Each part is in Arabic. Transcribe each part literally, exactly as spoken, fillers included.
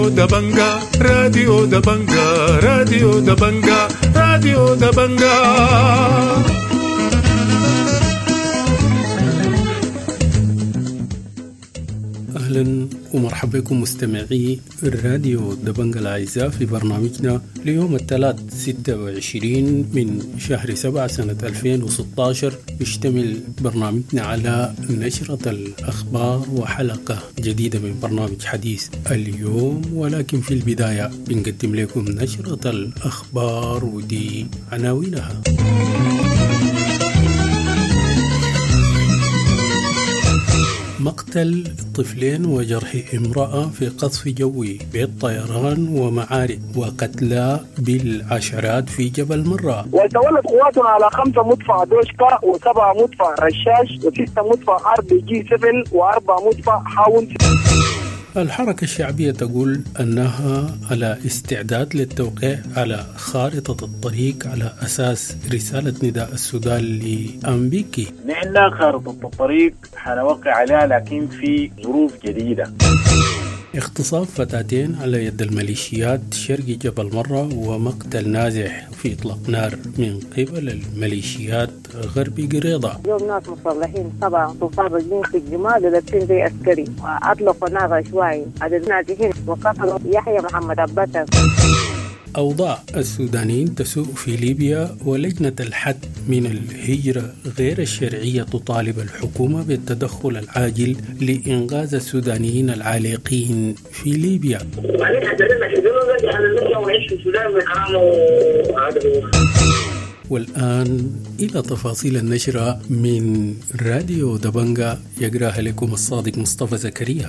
راديو دبنجا راديو دبنجا راديو دبنجا راديو دبنجا. أهلا ومرحبا بكم مستمعي الراديو دبنجا الأعزاء في برنامجنا ليوم الثلاث ستة وعشرين من شهر سبعة سنة ألفين وستة عشر. بيشتمل برنامجنا على نشرة الأخبار وحلقة جديدة من برنامج حديث اليوم، ولكن في البداية بنقدم لكم نشرة الأخبار ودي عناوينها. مقتل طفلين وجرح امرأة في قصف جوي بالطيران ومعارك، وقتلى بالعشرات في جبل مرة. وتولت قواتنا على خمسة مدفع دوشكا وسبعة مدفع رشاش وستة مدفع ار بي جي سبعة وأربعة مدفع حاون. الحركة الشعبية تقول أنها على استعداد للتوقيع على خارطة الطريق على أساس رسالة نداء السودان لأمبيكي. نحن خارطة الطريق حنوقع عليها لكن في ظروف جديدة. اغتصاب فتاتين على يد الميليشيات شرق جبل مرة، ومقتل نازح في إطلاق نار من قبل الميليشيات غربي قريضة. اليوم ناس مصلحين طبعا تصاب الجنس الجمال لابسين زي عسكري وأطلقوا نار عشوائي عدد ناجحين وقتلوا يحيى محمد عباس. أوضاع السودانيين تسوء في ليبيا، ولجنة الحد من الهجرة غير الشرعية تطالب الحكومة بالتدخل العاجل لإنقاذ السودانيين العالقين في ليبيا. والآن إلى تفاصيل النشرة من راديو دبنجا، يقرأها لكم الصادق مصطفى زكريا.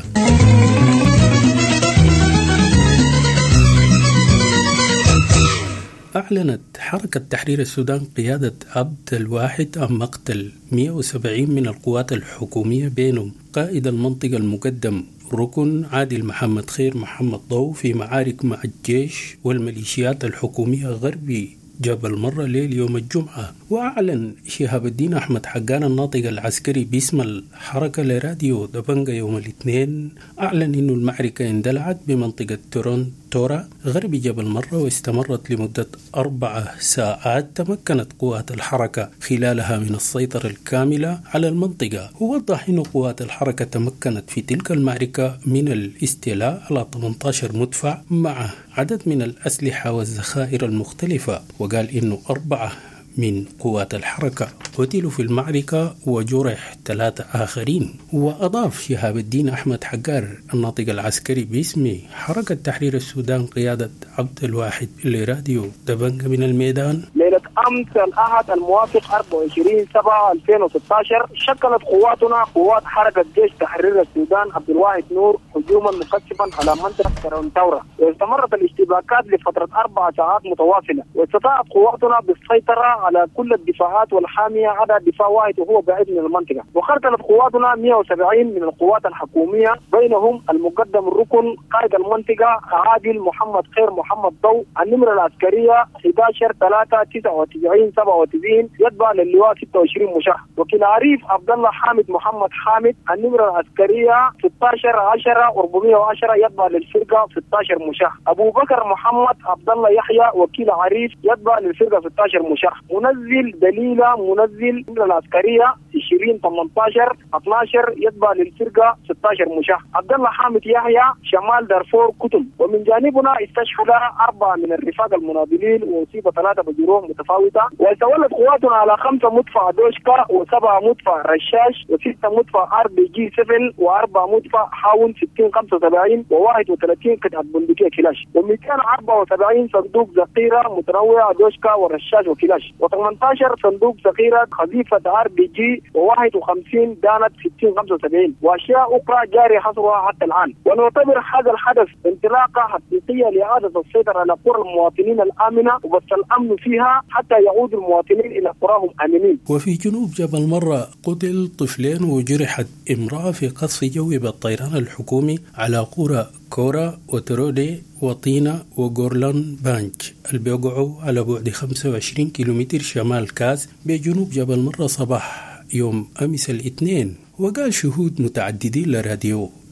أعلنت حركة تحرير السودان قيادة عبد الواحد عن مقتل مئة وسبعين من القوات الحكومية، بينهم قائد المنطقة المقدم ركن عادل محمد خير محمد ضو، في معارك مع الجيش والميليشيات الحكومية غربي جبل مرة ليل يوم الجمعة. وأعلن شهاب الدين أحمد حقان الناطق العسكري باسم الحركة لراديو دبنجا يوم الاثنين، أعلن أن المعركة اندلعت بمنطقة تورونتورا غرب جبل مرة واستمرت لمدة أربع ساعات. تمكنت قوات الحركة خلالها من السيطرة الكاملة على المنطقة. ووضح أن قوات الحركة تمكنت في تلك المعركة من الاستيلاء على ثمانية عشر مدفع مع عدد من الأسلحة والذخائر المختلفة. وقال إنه أربعة من قوات الحركة قتلوا في المعركة وجرح ثلاثة آخرين. وأضاف شهاب الدين أحمد حقار الناطق العسكري باسم حركة تحرير السودان قيادة عبد الواحد لراديو دبنجا من الميدان. ليلة أمس الأحد الموافق أربعة وعشرين سبعة ألفين وستة عشر شكلت قواتنا قوات حركة جيش تحرير السودان عبد الواحد نور هجوما مكثفا على منطقة تورونتورا، واستمرت الاشتباكات لفترة أربع ساعات متواصلة، واستطاعت قواتنا بالسيطرة على كل الدفاعات والحامية عدا دفاع واحد وهو بعيد من المنطقة. وقتلت قواتنا مئة وسبعين من القوات الحكومية، بينهم المقدم الركن قائد المنطقة عادل محمد خير محمد ضو، النمرة العسكرية أحد عشر ثلاثة تسعة وتسعين سبعة وتسعين يتبع للواء ستة وعشرين مشاة. وكيل عريف عبد الله حامد محمد حامد، النمرة العسكرية ستة عشر عشرة أربعمئة وعشرة يتبع للفرقة ستة عشر مشاة. أبو بكر محمد عبد الله يحيى وكيل عريف يتبع للفرقة ستة عشر مشاة. منزل دليلة منزل العسكرية عشرين ثمانية عشر اثنا عشر يتبع للفرقة ستة عشر مشاة. عبد الله حامد يحيى شمال دارفور كتم. ومن جانبنا استشهد أربعة من الرفاق المناضلين وأصيب ثلاثة بجروح متفاوتة. وتولت قواتنا على خمسة مدفع دوشكا وسبعة مدفع رشاش وستة مدفع ار بي جي سبعة وأربعة مدفع حاون ستين خمسة وسبعين وواحد وثلاثين قطعة بندقية كلاش ومئتين وأربعة وسبعين صندوق ذخيرة متنوعة دوشكا ورشاش وكلاش وثمانية عشر صندوق ذخيرة خزيفة ار بي جي وواحد وخمسين دانة ستين خمسة وسبعين وأشياء أخرى جاري حصرها حتى الآن. ونعتبر هذا الحدث انطلاقة حقيقية لإعادة السيطرة على قرى المواطنين الآمنة وبث الأمن فيها حتى يعود المواطنين إلى قراهم آمنين. وفي جنوب جبل مرة قتل طفلين وجرحت امرأة في قصف جوي بالطيران الحكومي على قرى كورا وترودي وطينة وغورلان بانج اللي بيقعوا على بعد خمسة وعشرين كيلومتر شمال كاز بجنوب جبل مرة صباح يوم أمس الاثنين. وقال شهود متعددين لراديو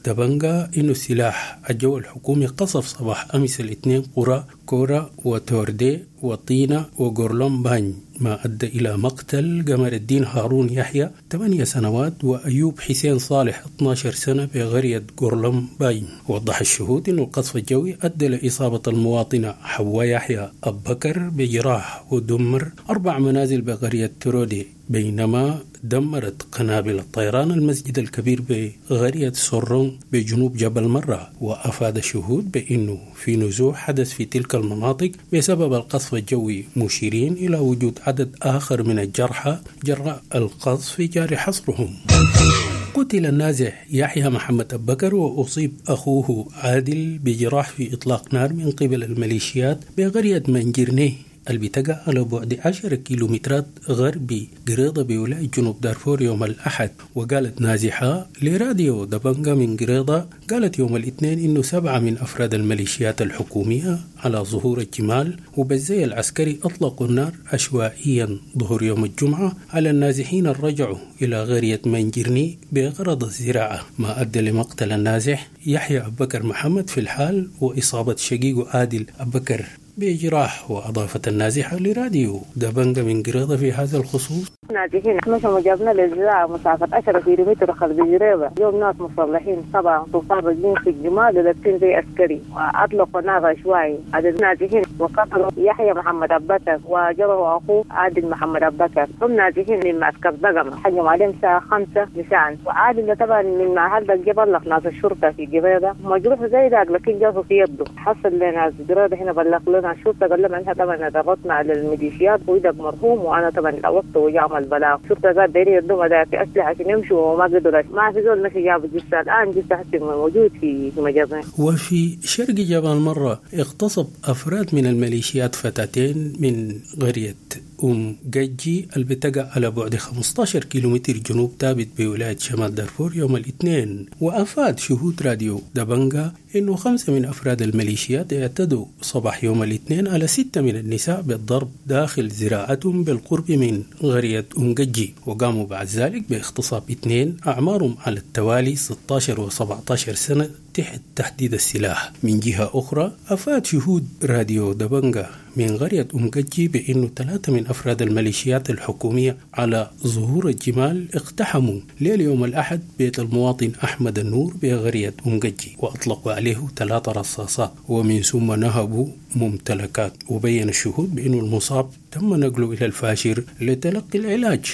دبنجا إنه السلاح الجو الحكومي قصف صباح أمس الاثنين قرى كورا وتوردي وطينة وغورلوم باني، ما أدى إلى مقتل قمر الدين هارون يحيى ثمانية سنوات وأيوب حسين صالح اثنتي عشرة سنة بقرية غورلوم باني. وضح الشهود إنه القصف الجوي أدى لإصابة المواطنة حواء يحيى أبو بكر بجراح ودمر أربع منازل بقرية ترودي، بينما دمرت قنابل الطيران المسجد الكبير بقرية سورون بجنوب جبل مرة. وأفاد الشهود بأنه في نزوح حدث في تلك المناطق بسبب القصف الجوي، مشيرين إلى وجود عدد آخر من الجرحى جراء القصف جاري حصرهم. قتل النازح يحيى محمد أبو بكر وأصيب أخوه عادل بجراح في إطلاق نار من قبل الميليشيات بقرية منجرنيه اللي بتقع على بعد عشرة كيلومترات غربي قريضة بولاية جنوب دارفور يوم الأحد. وقالت نازحة لراديو دبنجا من قريضة، قالت يوم الاثنين إنه سبعة من أفراد الميليشيات الحكومية على ظهور الجمال وبالزي العسكري أطلقوا النار عشوائيا ظهر يوم الجمعة على النازحين الرجعوا إلى قرية منجرني بغرض الزراعة، ما أدى لمقتل النازح يحيى أبو بكر محمد في الحال وإصابة شقيقه عادل أبو بكر بجراح. وأضافت النازحة لراديو دبنجا من قريضة في هذا الخصوص: نازحين مشوا جابنا للزراعة مسافة عشرة كيلومتر خلف جريبة، اليوم ناس مصلحين طبعا طوفان رجلين في الجمال لابسين زي عسكري وأطلقوا نار عشوائي. عدد نازحين وقتلوا يحيى محمد أبو بكر وجروا أخوه عادل محمد أبو بكر. هم نازحين من معسكر دقمة، حجموا عليهم الساعة خمسة مساء. وعادل طبعا من محل الجبل ناس الشرطة في جريبة مجروح زي ذاك لكن جابوا في يده. حصل لنا جريبة هنا بلغ لنا الشرطة قال لهم أنها طبعا ضغطنا على الميليشيات ويدك مرحوم، وأنا طبعا الوقت وجاء البلاغ. شرطة ذات ديري يدوم ذات أسلحة عشان يمشوا وما قدروا، ما في زول مشي جاب جثة. الآن جثة حتى موجود في مجازين. وفي شرق جبل مرة اغتصب أفراد من الميليشيات فتاتين من قرية أم جيجي اللي بتقع على بعد خمسة عشر كيلومتر جنوب تابت بولاية شمال دارفور يوم الاثنين. وأفاد شهود راديو دبنجا إنه خمسة من أفراد الميليشيات اعتدوا صباح يوم الاثنين على ستة من النساء بالضرب داخل زراعتهم بالقرب من قرية أم جيجي، وقاموا بعد ذلك باغتصاب اثنين أعمارهم على التوالي ستة عشر و سبعة عشر سنة تحت تحديد السلاح. من جهة أخرى أفاد شهود راديو دبنجا من قرية أم جيجي بأنه ثلاثة من أفراد الميليشيات الحكومية على ظهور الجمال اقتحموا ليل يوم الأحد بيت المواطن أحمد النور بقرية أم جيجي وأطلقوا عليه ثلاث رصاصات ومن ثم نهبوا ممتلكات. وبين الشهود بأنه المصاب تم نقله إلى الفاشر لتلقي العلاج.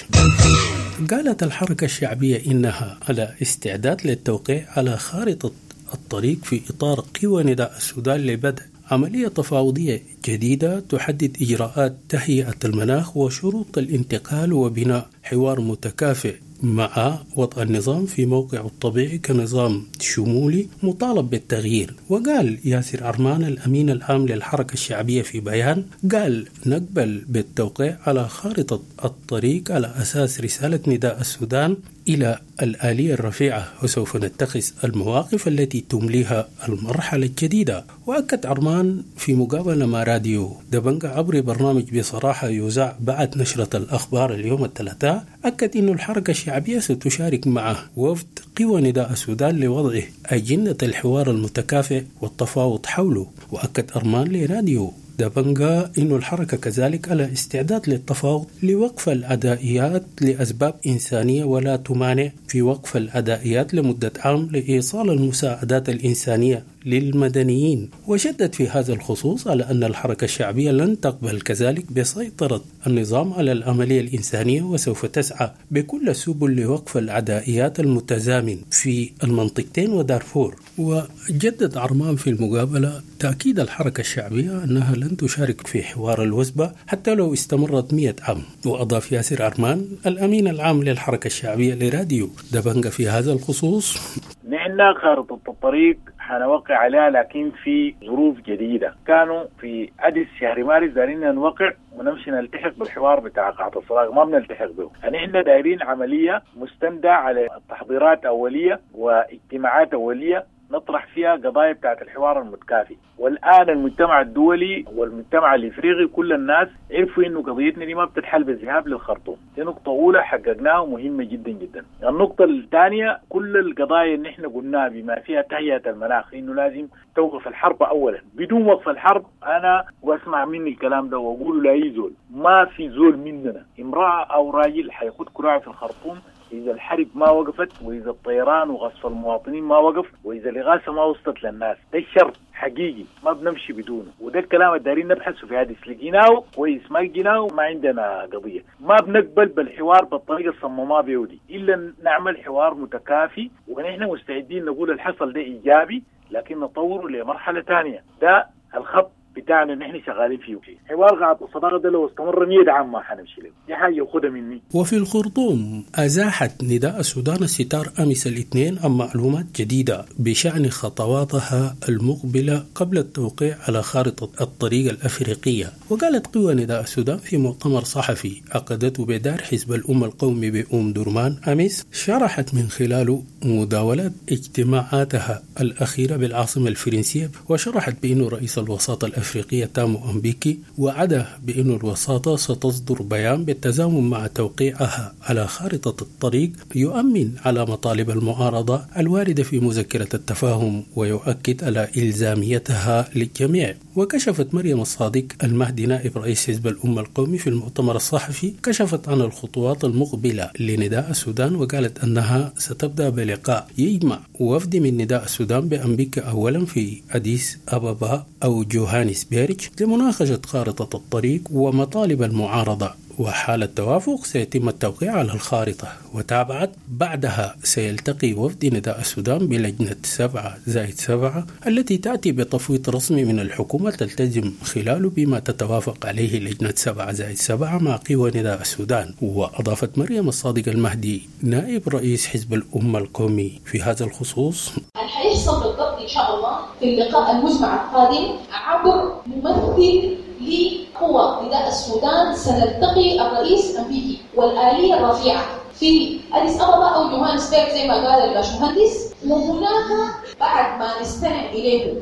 قالت الحركة الشعبية إنها على استعداد للتوقيع على خارطة الطريق في إطار قوى نداء السودان لبدء عملية تفاوضية جديدة تحدد إجراءات تهيئة المناخ وشروط الانتقال وبناء حوار متكافئ مع وضع النظام في موقعه الطبيعي كنظام شمولي مطالب بالتغيير. وقال ياسر عرمان الأمين العام للحركة الشعبية في بيان، قال نقبل بالتوقيع على خارطة الطريق على أساس رسالة نداء السودان إلى الآلية الرفيعة وسوف نتخذ المواقف التي تمليها المرحلة الجديدة. وأكد عرمان في مقابلة مع راديو دبنجا عبر برنامج بصراحة يذاع بعد نشرة الأخبار اليوم الثلاثاء، أكد أن الحركة الشعبية ستشارك مع وفد قوى نداء السودان لوضع أجندة الحوار المتكافئ والتفاوض حوله. وأكد أرمان لراديو دبنجا إنه الحركة كذلك على استعداد للتفاوض لوقف العدائيات لأسباب إنسانية ولا تمانع في وقف العدائيات لمدة عام لإيصال المساعدات الإنسانية للمدنيين. وشدد في هذا الخصوص على أن الحركة الشعبية لن تقبل كذلك بسيطرة النظام على العملية الإنسانية وسوف تسعى بكل السبل لوقف العدائيات المتزامن في المنطقتين ودارفور. وجدد عرمان في المقابلة تأكيد الحركة الشعبية أنها لن تشارك في حوار الوثبة حتى لو استمرت مئة عام. وأضاف ياسر عرمان الأمين العام للحركة الشعبية لراديو دبنجا في هذا الخصوص: نحن خارطة الطريق حنوقع عليها لكن في ظروف جديدة. كانوا في أديس شهر مارس دارين نوقع ونمشي نلتحق بالحوار بتاع قاعة الصلاة، ما بنلتحق به. يعني إحنا دايرين عملية مستندة على تحضيرات أولية واجتماعات أولية نطرح فيها قضايا بتاعت الحوار المتكافي. والآن المجتمع الدولي والمجتمع الإفريقي كل الناس عرفوا إنه قضيتنا دي ما بتتحل بالذهاب للخرطوم. دي نقطة أولى حققناها ومهمة جدا جدا. النقطة الثانية، كل القضايا اللي إحنا قلناها بما فيها تهيئة المناخ، إنه لازم توقف الحرب أولا. بدون وقف الحرب أنا واسمع مني الكلام ده وأقول لا يزول، ما في زول مننا امرأة أو راجل حيخد كراع في الخرطوم إذا الحرب ما وقفت، وإذا الطيران وغصف المواطنين ما وقف، وإذا الإغاثة ما وصلت للناس. ده الشرط حقيقي ما بنمشي بدونه، وده الكلام الدارين نبحثه في هذه لقيناه كويس، ما لقيناه ما عندنا قضية. ما بنقبل بالحوار بالطريقة الصمماء بيودي، إلا نعمل حوار متكافي، ونحن مستعدين نقول الحصل ده إيجابي لكن نطوره لمرحلة ثانية. ده الخط بتاعنا اللي احنا شغالين فيه. حوار قاعد الصداقة ده لو استمر مية عام ما حنمشي له، دي حاجة ياخدها مني. وفي الخرطوم أزاحت نداء السودان الستار أمس الاثنين عن معلومات جديدة بشأن خطواتها المقبلة قبل التوقيع على خارطة الطريق الأفريقية. وقالت قوى نداء السودان في مؤتمر صحفي عقدته بدار حزب الأمة القومي بأم درمان أمس، شرحت من خلاله مداولات اجتماعاتها الأخيرة بالعاصمة الفرنسية، وشرحت بأنه رئيس الوساطة الأفريقية تامو أمبيكي وعد بأن الوساطة ستصدر بيان بالتزامن مع توقيعها على خارطة الطريق يؤمن على مطالب المعارضة الواردة في مذكرة التفاهم ويؤكد على إلزاميتها للجميع. وكشفت مريم الصادق المهدي نائب رئيس حزب الأمة القومي في المؤتمر الصحفي، كشفت عن الخطوات المقبلة لنداء السودان، وقالت أنها ستبدأ بلقاء يجمع وفد من نداء السودان بأمريكا أولا في أديس أبابا أو جوهانسبيرغ لمناقشة خارطة الطريق ومطالب المعارضة، وحال التوافق سيتم التوقيع على الخارطة. وتابعت بعدها سيلتقي وفد نداء السودان بلجنة سبعة زائد سبعة التي تأتي بتفويض رسمي من الحكومة تلتزم خلاله بما تتوافق عليه لجنة سبعة زائد سبعة مع قوى نداء السودان. وأضافت مريم الصادق المهدي نائب رئيس حزب الأمة القومي في هذا الخصوص: الحيحصل بالضبط إن شاء الله في اللقاء المجمع القادم عبر ممثل لقوى نداء السودان. سنلتقي الرئيس أمبيكي والآلية الرفيعة في أديس أبابا أو جوهانسبيرغ زي ما قال الباشمهندس، وهناك بعد ما نستمع إليه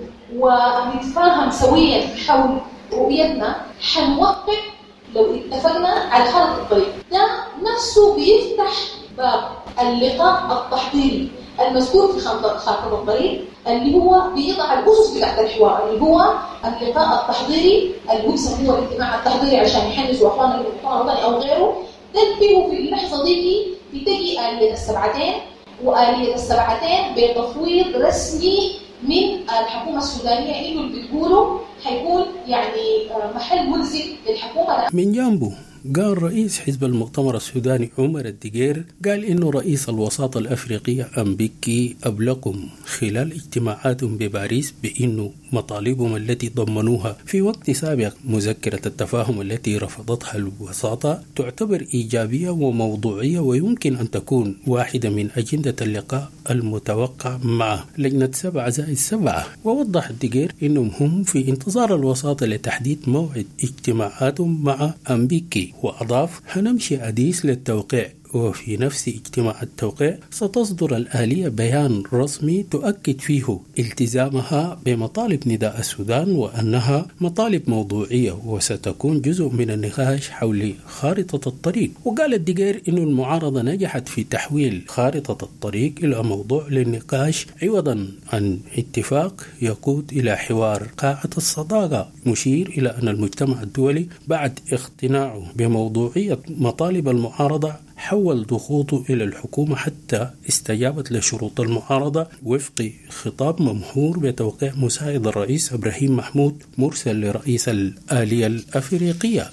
ونتفاهم سويا حول رؤيتنا حنوقع لو اتفقنا على خارطة الطريق. ده نفسه بيفتح باب اللقاء التحضيري المذكور في خارطة الطريق اللي هو بيضع الأسس بتاعت الحوار، اللي هو اللقاء التحضيري اللي هو بيسموه الاجتماع التحضيري عشان يحنسوا أخواننا في المؤتمر الوطني أو غيره. ده فيه في اللحظة دي بتجي آلية السبعتين، وآلية السبعتين بتفويض رسمي من الحكومة السودانية إنه اللي بتقوله حيكون يعني محل ملزم للحكومة. من جانبه قال رئيس حزب المؤتمر السوداني عمر الدقير، قال إنه رئيس الوساطة الأفريقية أمبيكي أبلغهم خلال اجتماعاتهم بباريس بأنه مطالبهم التي ضمنوها في وقت سابق مذكرة التفاهم التي رفضتها الوساطة تعتبر إيجابية وموضوعية ويمكن أن تكون واحدة من أجندة اللقاء المتوقع مع لجنة سبعة زائد سبعة. ووضح الدقير أنهم هم في انتظار الوساطة لتحديد موعد اجتماعاتهم مع أمبيكي، وأضاف: هنمشي أديس للتوقيع، وفي نفس اجتماع التوقيع ستصدر الآلية بيان رسمي تؤكد فيه التزامها بمطالب نداء السودان وأنها مطالب موضوعية وستكون جزء من النقاش حول خارطة الطريق. وقال الدقير إن المعارضة نجحت في تحويل خارطة الطريق إلى موضوع للنقاش عوضا عن اتفاق يقود إلى حوار قاعة الصداقة، مشير إلى أن المجتمع الدولي بعد اقتناعه بموضوعية مطالب المعارضة حول ضغوطه إلى الحكومة حتى استجابت لشروط المعارضة وفق خطاب ممهور بتوقيع مساعد الرئيس إبراهيم محمود مرسل لرئيس الآلية الأفريقية.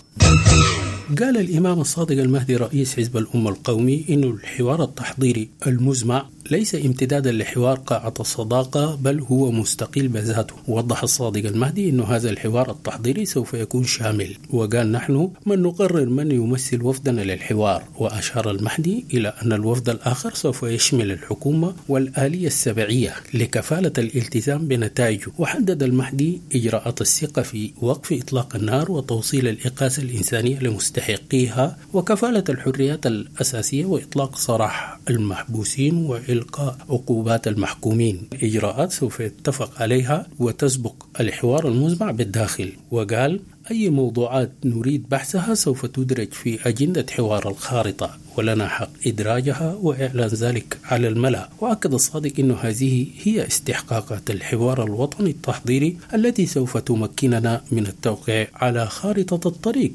قال الإمام الصادق المهدي رئيس حزب الأمة القومي إنه الحوار التحضيري المزمع ليس امتدادا لحوار قاعة الصداقة بل هو مستقل بذاته. ووضح الصادق المهدي إنه هذا الحوار التحضيري سوف يكون شامل، وقال: نحن من نقرر من يمثل وفدنا للحوار. وأشار المهدي إلى أن الوفد الآخر سوف يشمل الحكومة والآلية السبعية لكفالة الالتزام بنتائجه. وحدد المهدي إجراءات الثقة في وقف إطلاق النار وتوصيل الإغاثة الإنسانية لمستوى مستحقيها وكفالة الحريات الأساسية وإطلاق سراح المحبوسين وإلقاء عقوبات المحكومين، إجراءات سوف يتفق عليها وتسبق الحوار المزمع بالداخل. وقال أي موضوعات نريد بحثها سوف تدرج في أجندة حوار الخارطة ولنا حق إدراجها وإعلان ذلك على الملأ. وأكد الصادق أن هذه هي استحقاقات الحوار الوطني التحضيري التي سوف تمكننا من التوقيع على خارطة الطريق.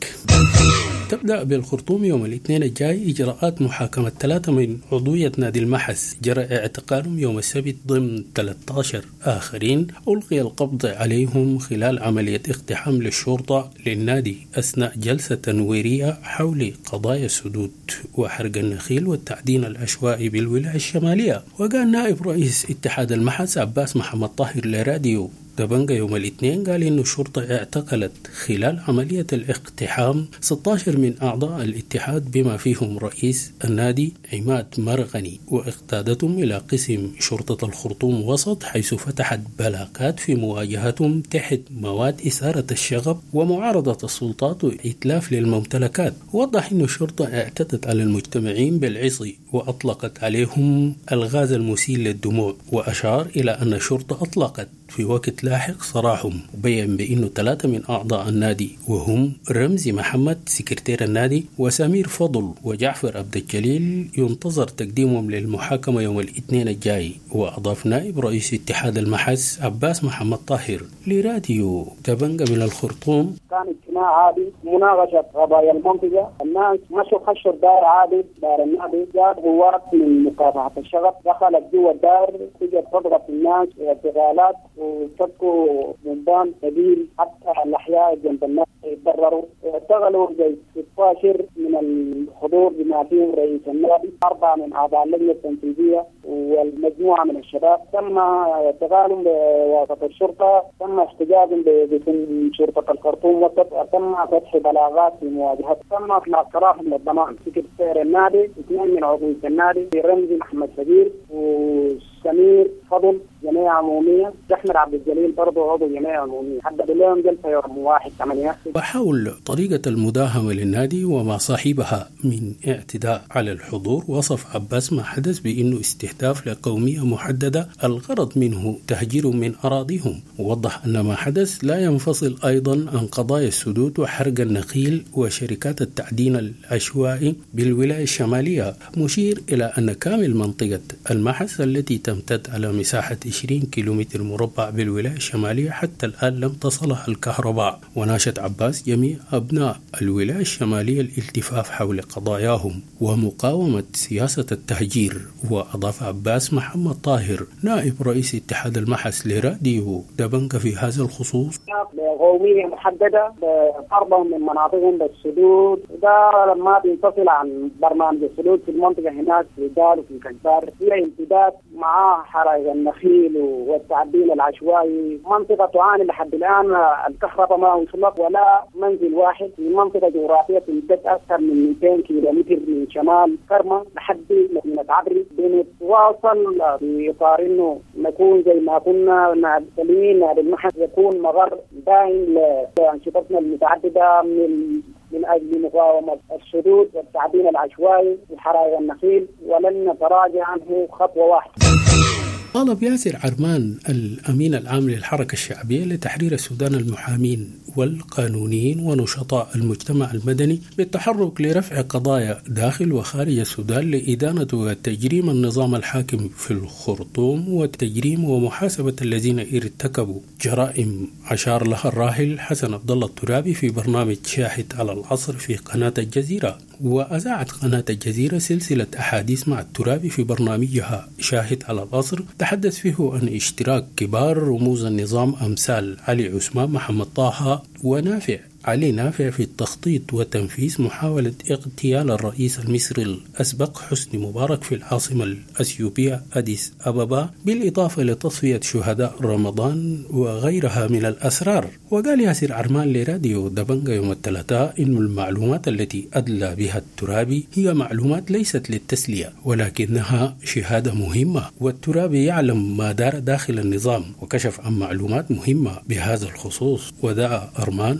تبدأ بالخرطوم يوم الاثنين الجاي إجراءات محاكمة ثلاثة من عضوية نادي المحس جرى اعتقالهم يوم السبت ضمن ثلاثة عشر آخرين ألقي القبض عليهم خلال عملية اقتحام للشرطة للنادي أثناء جلسة تنويرية حول قضايا السدود وحرق النخيل والتعدين العشوائي بالولاية الشمالية. وقال نائب رئيس اتحاد المحس عباس محمد طاهر لراديو دبنجا يوم الاثنين قال إنه الشرطة اعتقلت خلال عملية الاقتحام ستة عشر من أعضاء الاتحاد بما فيهم رئيس النادي عماد مرغني، واقتادتهم إلى قسم شرطة الخرطوم وسط حيث فتحت بلاغات في مواجهتهم تحت مواد إثارة الشغب ومعارضة السلطات وإتلاف للممتلكات. ووضح إنه الشرطة اعتدت على المجتمعين بالعصي وأطلقت عليهم الغاز المسيل للدموع، وأشار إلى أن الشرطة أطلقت في وقت لاحق سراحهم، وبين بأنه ثلاثة من أعضاء النادي وهم رمزي محمد سكرتير النادي وسمير فضل وجعفر عبد الجليل ينتظر تقديمهم للمحاكمة يوم الاثنين الجاي. وأضاف نائب رئيس اتحاد المحس عباس محمد طاهر لراديو دبنجا من الخرطوم كان اجتماع عادي مناقشة قضايا المنطقة، الناس مشوا خشوا الدار عادي دار النادي، جاءت قوات من مكافحة الشغب دخلت جوا الدار تجت تضغط الناس واعتقالات وفكوا بنبان كبير حتى الأحياء جنب الناس يتضرروا. اشتغلوا زي ستة عشر من الحضور بما فيهم رئيس النادي، أربعة من أعضاء اللجنة التنفيذية والمجموعة من الشباب. تم اعتقالهم بواسطة الشرطة، تم احتجاجهم باسم شرطة الخرطوم وسط، تم فتح بلاغات في مواجهة، تم إطلاق سراحهم للضمان. سكرتير النادي اثنين من عضوية النادي رمزي محمد سبير وسمير فضل جمعية عمومية، أحمد عبد الجليل برضه عضو جمعية عمومية. حددوا لهم جلسة يوم واحد ثمانية. وحول طريقة المداهمة للنادي وما صاحبها من اعتداء على الحضور، وصف عباس ما حدث بأنه استهداف لقومية محددة الغرض منه تهجير من أراضيهم، ووضح أن ما حدث لا ينفصل أيضا عن قضايا السدود وحرق النخيل وشركات التعدين العشوائي بالولاية الشمالية، مشير إلى أن كامل منطقة المحس التي تمتد على مساحة عشرين كيلومتر مربع بالولاية الشمالية حتى الآن لم تصلها الكهرباء. وناشد عباس جميع أبناء الولاية الشمالية الالتفاف حول قضاياهم ومقاومة سياسة التهجير. وأضاف عباس محمد طاهر نائب رئيس اتحاد المحس لراديو دبنجا في هذا الخصوص قومية محددة بقربهم من مناطقهم بالسدود، ده ما بينفصل عن برنامج السدود في المنطقة هناك في دال وفي كنبار، هي امتداد مع حرائق النخيل والتعدين العشوائي. منطقة تعاني لحد الآن الكهرباء ما وصلت ولا منزل واحد في منطقة جغرافية تمتد أكثر من مئتين كيلومتر من شمال كرمة لحد مدينة عبري. بنتواصل في إطار إنه نكون زي ما كنا نعتمين على المحس يكون مغر دائم لأنشطتنا المتعددة من من أجل مقاومة السدود والتعدين العشوائي وحرائق النخيل، ولن نتراجع عنه خطوة واحدة. طالب ياسر عرمان الأمين العام للحركة الشعبية لتحرير السودان المحامين والقانونيين ونشطاء المجتمع المدني بالتحرك لرفع قضايا داخل وخارج السودان لإدانة وتجريم النظام الحاكم في الخرطوم وتجريم ومحاسبة الذين ارتكبوا جرائم أشار لها الراحل حسن عبد الله الترابي في برنامج شاهد على العصر في قناة الجزيرة. وأذاعت قناة الجزيرة سلسلة أحاديث مع الترابي في برنامجها شاهد على العصر تحدث فيه عن اشتراك كبار رموز النظام أمثال علي عثمان محمد طه ونافع علي نافع في التخطيط وتنفيذ محاولة اغتيال الرئيس المصري الأسبق حسني مبارك في العاصمة الأثيوبية أديس أبابا، بالإضافة لتصفية شهداء رمضان وغيرها من الأسرار. وقال ياسر عرمان لراديو دبنجا يوم الثلاثاء إن المعلومات التي أدلى بها الترابي هي معلومات ليست للتسلية ولكنها شهادة مهمة، والترابي يعلم ما دار داخل النظام وكشف عن معلومات مهمة بهذا الخصوص. ودعا أرمان أهالي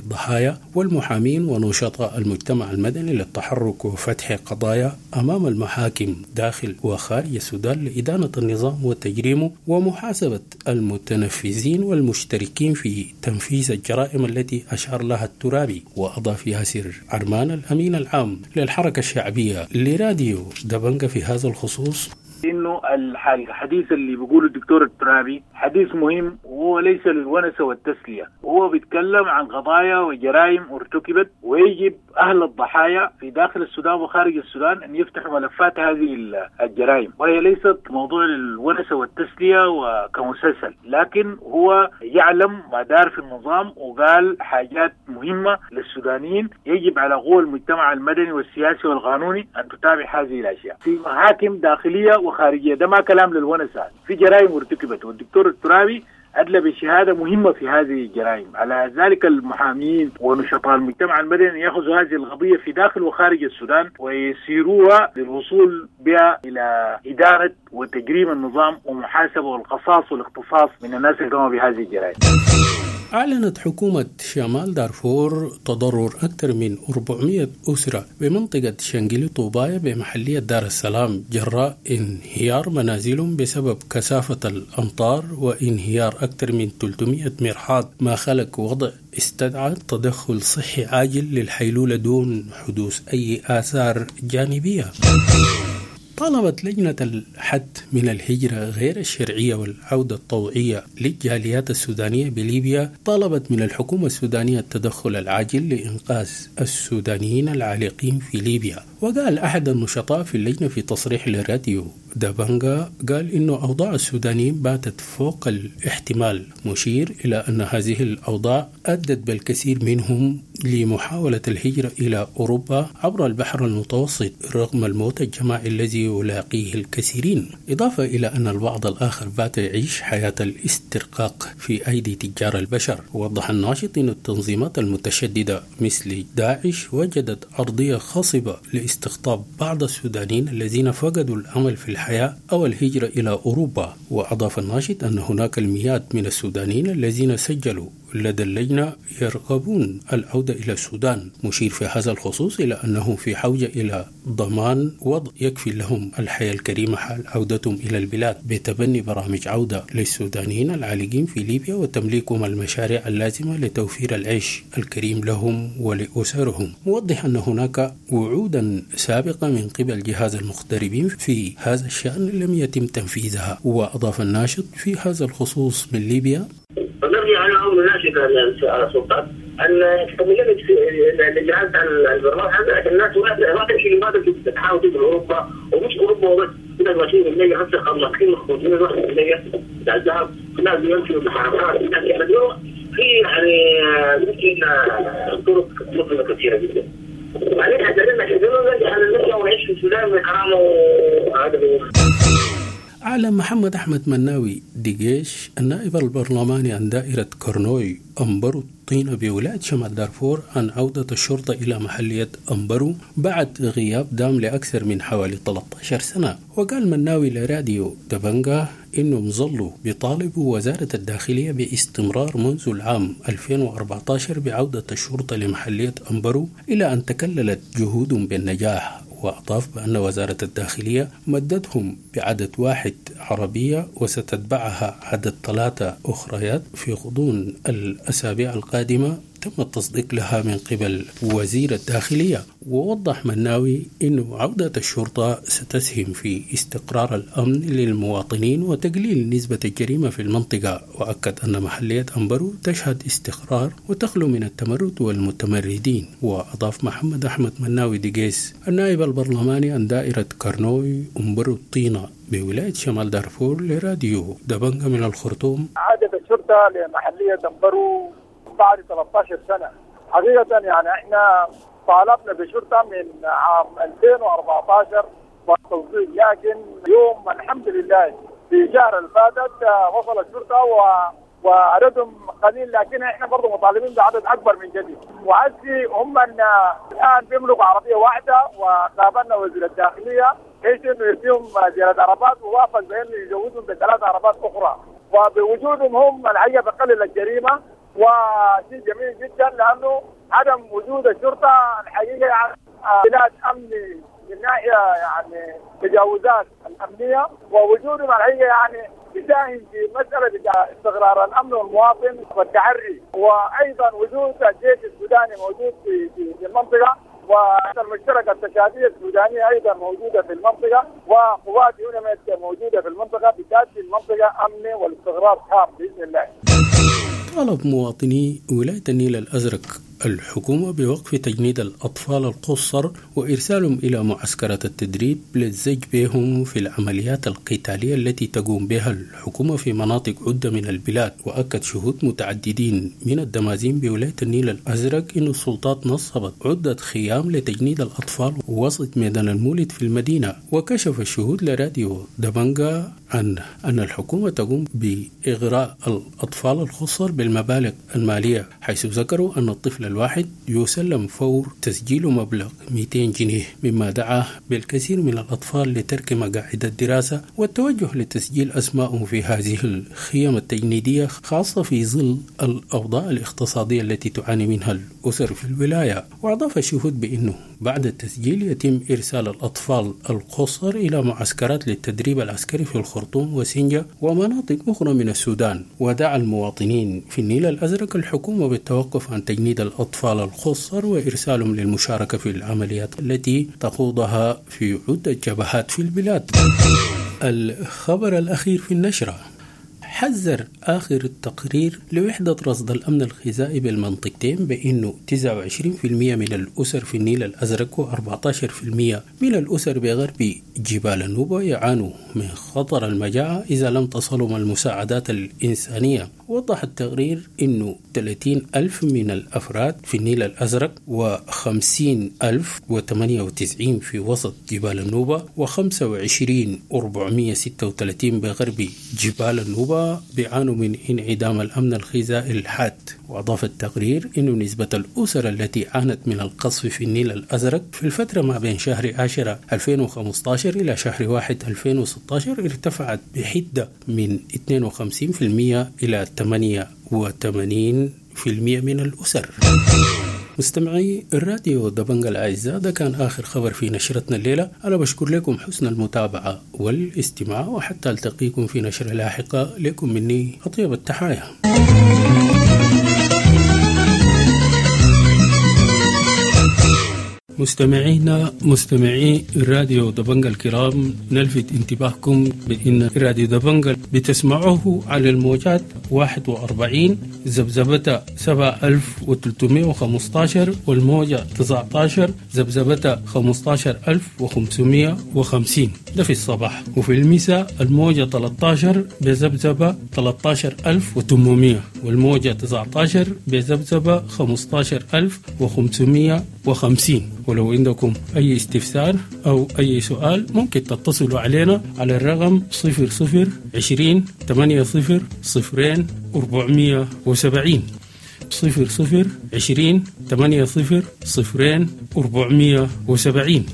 الضحايا والمحامين ونشطاء المجتمع المدني للتحرك وفتح قضايا أمام المحاكم داخل وخارج السودان لإدانة النظام وتجريمه ومحاسبة المتنفذين والمشتركين في تنفيذ الجرائم التي أشار لها الترابي. وأضاف ياسر عرمان الأمين العام للحركة الشعبية لراديو دبنجة في هذا الخصوص إنه الحديث اللي بيقوله الدكتور الترابي حديث مهم، وهو ليس للونسة والتسلية، وهو بيتكلم عن قضايا وجرائم ارتكبت، ويجب أهل الضحايا في داخل السودان وخارج السودان أن يفتحوا ملفات هذه الجرائم، وهي ليست موضوع للونسة والتسلية وكمسلسل، لكن هو يعلم ما دار في النظام وقال حاجات مهمة للسودانيين يجب على قوى المجتمع المدني والسياسي والقانوني أن تتابع هذه الأشياء في محاكم داخلية وخارجية. ده ما كلام للونسة، في جرائم ارتكبت، والدكتور الترابي أدلى بشهادة مهمة في هذه الجرائم. على ذلك المحامين ونشطاء المجتمع المدني يأخذوا هذه القضية في داخل وخارج السودان ويسيروها للوصول بها إلى إدارة وتجريم النظام ومحاسبة والقصاص والاختصاص من الناس اللي قاموا بهذه الجرائم. أعلنت حكومة شمال دارفور تضرر أكثر من أربعمائة أسرة بمنطقة شنقلي طوبايا بمحلية دار السلام جراء انهيار منازلهم بسبب كثافة الأمطار وانهيار أكثر من ثلاثمائة مرحاض، ما خلق وضع استدعى تدخل صحي عاجل للحيلولة دون حدوث أي آثار جانبية. طالبت لجنة الحد من الهجرة غير الشرعية والعودة الطوعية للجاليات السودانية بليبيا طالبت من الحكومة السودانية التدخل العاجل لإنقاذ السودانيين العالقين في ليبيا. وقال أحد النشطاء في اللجنة في تصريح لراديو دبنجة قال إنه أوضاع السودانيين باتت فوق الاحتمال، مشير إلى أن هذه الأوضاع أدت بالكثير منهم لمحاولة الهجرة إلى أوروبا عبر البحر المتوسط رغم الموت الجماعي الذي يلاقيه الكثيرين، إضافة إلى أن البعض الآخر بات يعيش حياة الاسترقاق في أيدي تجار البشر. ووضح الناشط أن التنظيمات المتشددة مثل داعش وجدت أرضية خصبة لاستقطاب بعض السودانيين الذين فقدوا الأمل في الحياة أو الهجرة إلى أوروبا. وأضاف الناشط أن هناك المئات من السودانيين الذين سجلوا لدى اللجنة يرغبون العودة إلى السودان، مشير في هذا الخصوص إلى أنهم في حوجة إلى ضمان وضع يكفي لهم الحياة الكريمة حال عودتهم إلى البلاد بتبني برامج عودة للسودانيين العالقين في ليبيا وتمليكهم المشاريع اللازمة لتوفير العيش الكريم لهم ولأسرهم، موضح أن هناك وعودا سابقة من قبل جهاز المغتربين في هذا الشأن لم يتم تنفيذها. وأضاف الناشط في هذا الخصوص من ليبيا ونرجع على أول ناشد على السلطات أن تكملنا الجهاز البرنامج هذا الناس ما تمشي لماذا تحاول تدخل أوروبا، ومش أوروبا وبس، كده ماشيين اللي حتى خلصين مخطوطين الواحد اللي بتاع الذهب الناس بيمشوا بحركات يعني في يعني ممكن طرق مطلقة كثيرة جدا. بعدين حذرنا حذرنا نرجع على الناس ونعيش في السودان بكرامة وهذا. أعلن محمد أحمد مناوي ديجيش النائب البرلماني عن دائرة كورنوي أمبرو الطينة بولاية شمال دارفور عن عودة الشرطة إلى محلية أمبرو بعد غياب دام لأكثر من حوالي ثلاثة عشر سنة. وقال مناوي لراديو دبنجة إنهم ظلوا بيطالبوا وزارة الداخلية باستمرار منذ العام ألفين وأربعة عشر بعودة الشرطة لمحلية أمبرو إلى أن تكللت جهودهم بالنجاح. وأضاف بأن وزارة الداخلية مددهم بعدد واحد عربية وستتبعها عدد ثلاثة أخريات في غضون الأسابيع القادمة تم التصديق لها من قبل وزير الداخلية. ووضح مناوي أن عودة الشرطة ستسهم في استقرار الأمن للمواطنين وتقليل نسبة الجريمة في المنطقة. وأكد أن محلية أمبرو تشهد استقرار وتخلو من التمرد والمتمردين. وأضاف محمد أحمد مناوي ديجيس النائب البرلماني عن دائرة كارنوي أمبرو الطينة بولاية شمال دارفور لراديو دبنجة من الخرطوم عادت الشرطة لمحلية أمبرو بعد ثلاثة عشر سنة. حقيقة يعني احنا طالبنا بشرطة من عام ألفين وأربعة عشر بالتصديق، لكن يوم الحمد لله في شهر الفاتت وصل الشرطة و وعددهم قليل، لكن احنا برضه مطالبين بعدد اكبر من جديد. وعزي هم ان الان بيملكوا عربيه واحده، وقابلنا وزير الداخليه بحيث انه يديهم زياده عربات، ووافق بانه يزودهم بثلاث عربات اخرى. وبوجودهم هم الحقيقه بقلل الجريمه، وشيء جميل جدا لانه عدم وجود الشرطه الحقيقه يعني بلاد امن من ناحيه يعني تجاوزات الامنيه، ووجودهم الحقيقه يعني يساهم في مساله استقرار الامن والمواطن والتحري، وايضا وجود الجيش السوداني موجود في في المنطقه، والمشتركه التشاديه السودانيه ايضا موجوده في المنطقه، وقوات يونميد موجوده في المنطقه، بتاتي المنطقه امن والاستقرار تام باذن الله. طالب مواطني ولاية النيل الأزرق الحكومة بوقف تجنيد الأطفال القُصّر وإرسالهم إلى معسكرات التدريب للزج بهم في العمليات القتالية التي تقوم بها الحكومة في مناطق عدة من البلاد. وأكد شهود متعددين من الدمازين بولاية النيل الأزرق أن السلطات نصبت عدة خيام لتجنيد الأطفال وسط ميدان المولد في المدينة. وكشف الشهود لراديو دبنجا عن أن الحكومة تقوم بإغراء الأطفال القُصّر بالمبالغ المالية، حيث ذكروا أن الطفل الواحد يسلم فور تسجيل مبلغ مئتين جنيه، مما دعا بالكثير من الأطفال لترك مقاعد الدراسة والتوجه لتسجيل أسمائهم في هذه الخيام التجنيدية، خاصة في ظل الأوضاع الاقتصادية التي تعاني منها الأسر في الولاية. وأضاف الشهود بأنه بعد التسجيل يتم إرسال الأطفال القُصّر إلى معسكرات للتدريب العسكري في الخرطوم وسنجة ومناطق أخرى من السودان. ودعا المواطنين في النيل الأزرق الحكومة بالتوقف عن تجنيد الأطفال القُصّر وإرسالهم للمشاركة في العمليات التي تخوضها في عدة جبهات في البلاد. الخبر الأخير في النشرة: حذر آخر التقرير لوحدة رصد الأمن الغذائي بالمنطقتين بأنه تسعة وعشرين بالمئة من الأسر في النيل الأزرق وأربعة عشر بالمئة من الأسر بغرب جبال النوبة يعانوا من خطر المجاعة إذا لم تصلهم المساعدات الإنسانية. وضح التقرير أنه ثلاثين ألف من الأفراد في النيل الأزرق وخمسين ألف وثمانية وتسعين في وسط جبال النوبة وخمسة وعشرين ألف وأربعمئة وستة وثلاثين بغرب جبال النوبة بيعانوا من انعدام الأمن الغذائي الحاد. وأضاف التقرير أن نسبة الأسر التي عانت من القصف في النيل الأزرق في الفترة ما بين شهر عشرة ألفين وخمسة عشر إلى شهر واحد ألفين وستة عشر ارتفعت بحدة من اثنين وخمسين بالمئة إلى ثمانية وثمانين بالمئة من الأسر. مستمعي الراديو دبنجا الأعزاء، ده كان آخر خبر في نشرتنا الليلة. أنا بشكر لكم حسن المتابعة والاستماع، وحتى ألتقيكم في نشرة لاحقة. لكم مني أطيب التحايا. مستمعينا مستمعي الراديو دبنجا الكرام، نلفت انتباهكم بأن راديو دبنجا بتسمعوه على الموجات واحد وأربعين زبزبتها سبعة آلاف وثلاثمئة وخمسة عشر والموجة تسعة عشر زبزبتها خمسة عشر ألف وخمسمئة وخمسين، ده في الصباح. وفي المساء الموجة ثلاثة عشر بزبزبة ثلاثة عشر ألف وثمانمئة والموجة تسعة عشر بزبزبة خمسة عشر ألف وخمسمئة وخمسين. ولو عندكم أي استفسار أو أي سؤال ممكن تتصلوا علينا على الرقم صفر صفر عشرين ثمانية صفر صفرين أربعمئة وسبعين صفر صفر عشرين ثمانية صفر صفرين أربعمئة وسبعين.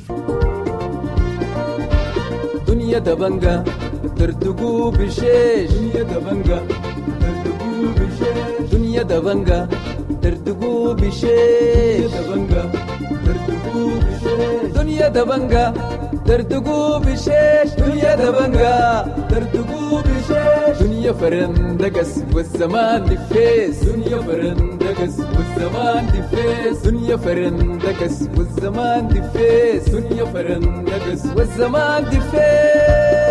دنيا دبنجا ترتقو بشيش، دنيا دبنجا ترتقو بشيش، دنيا دبنجا ترتقو بشيش، دبنجا ترتقو بشيش، دنيا دبنجا ترتقو بشيش، دنيا دبنجا ترتقو بشيش، دنيا فرندقس والزمان دفيس، دنيا فرندقس والزمان دفيس، دنيا فرندقس والزمان دفيس، دنيا فرندقس والزمان دفيس.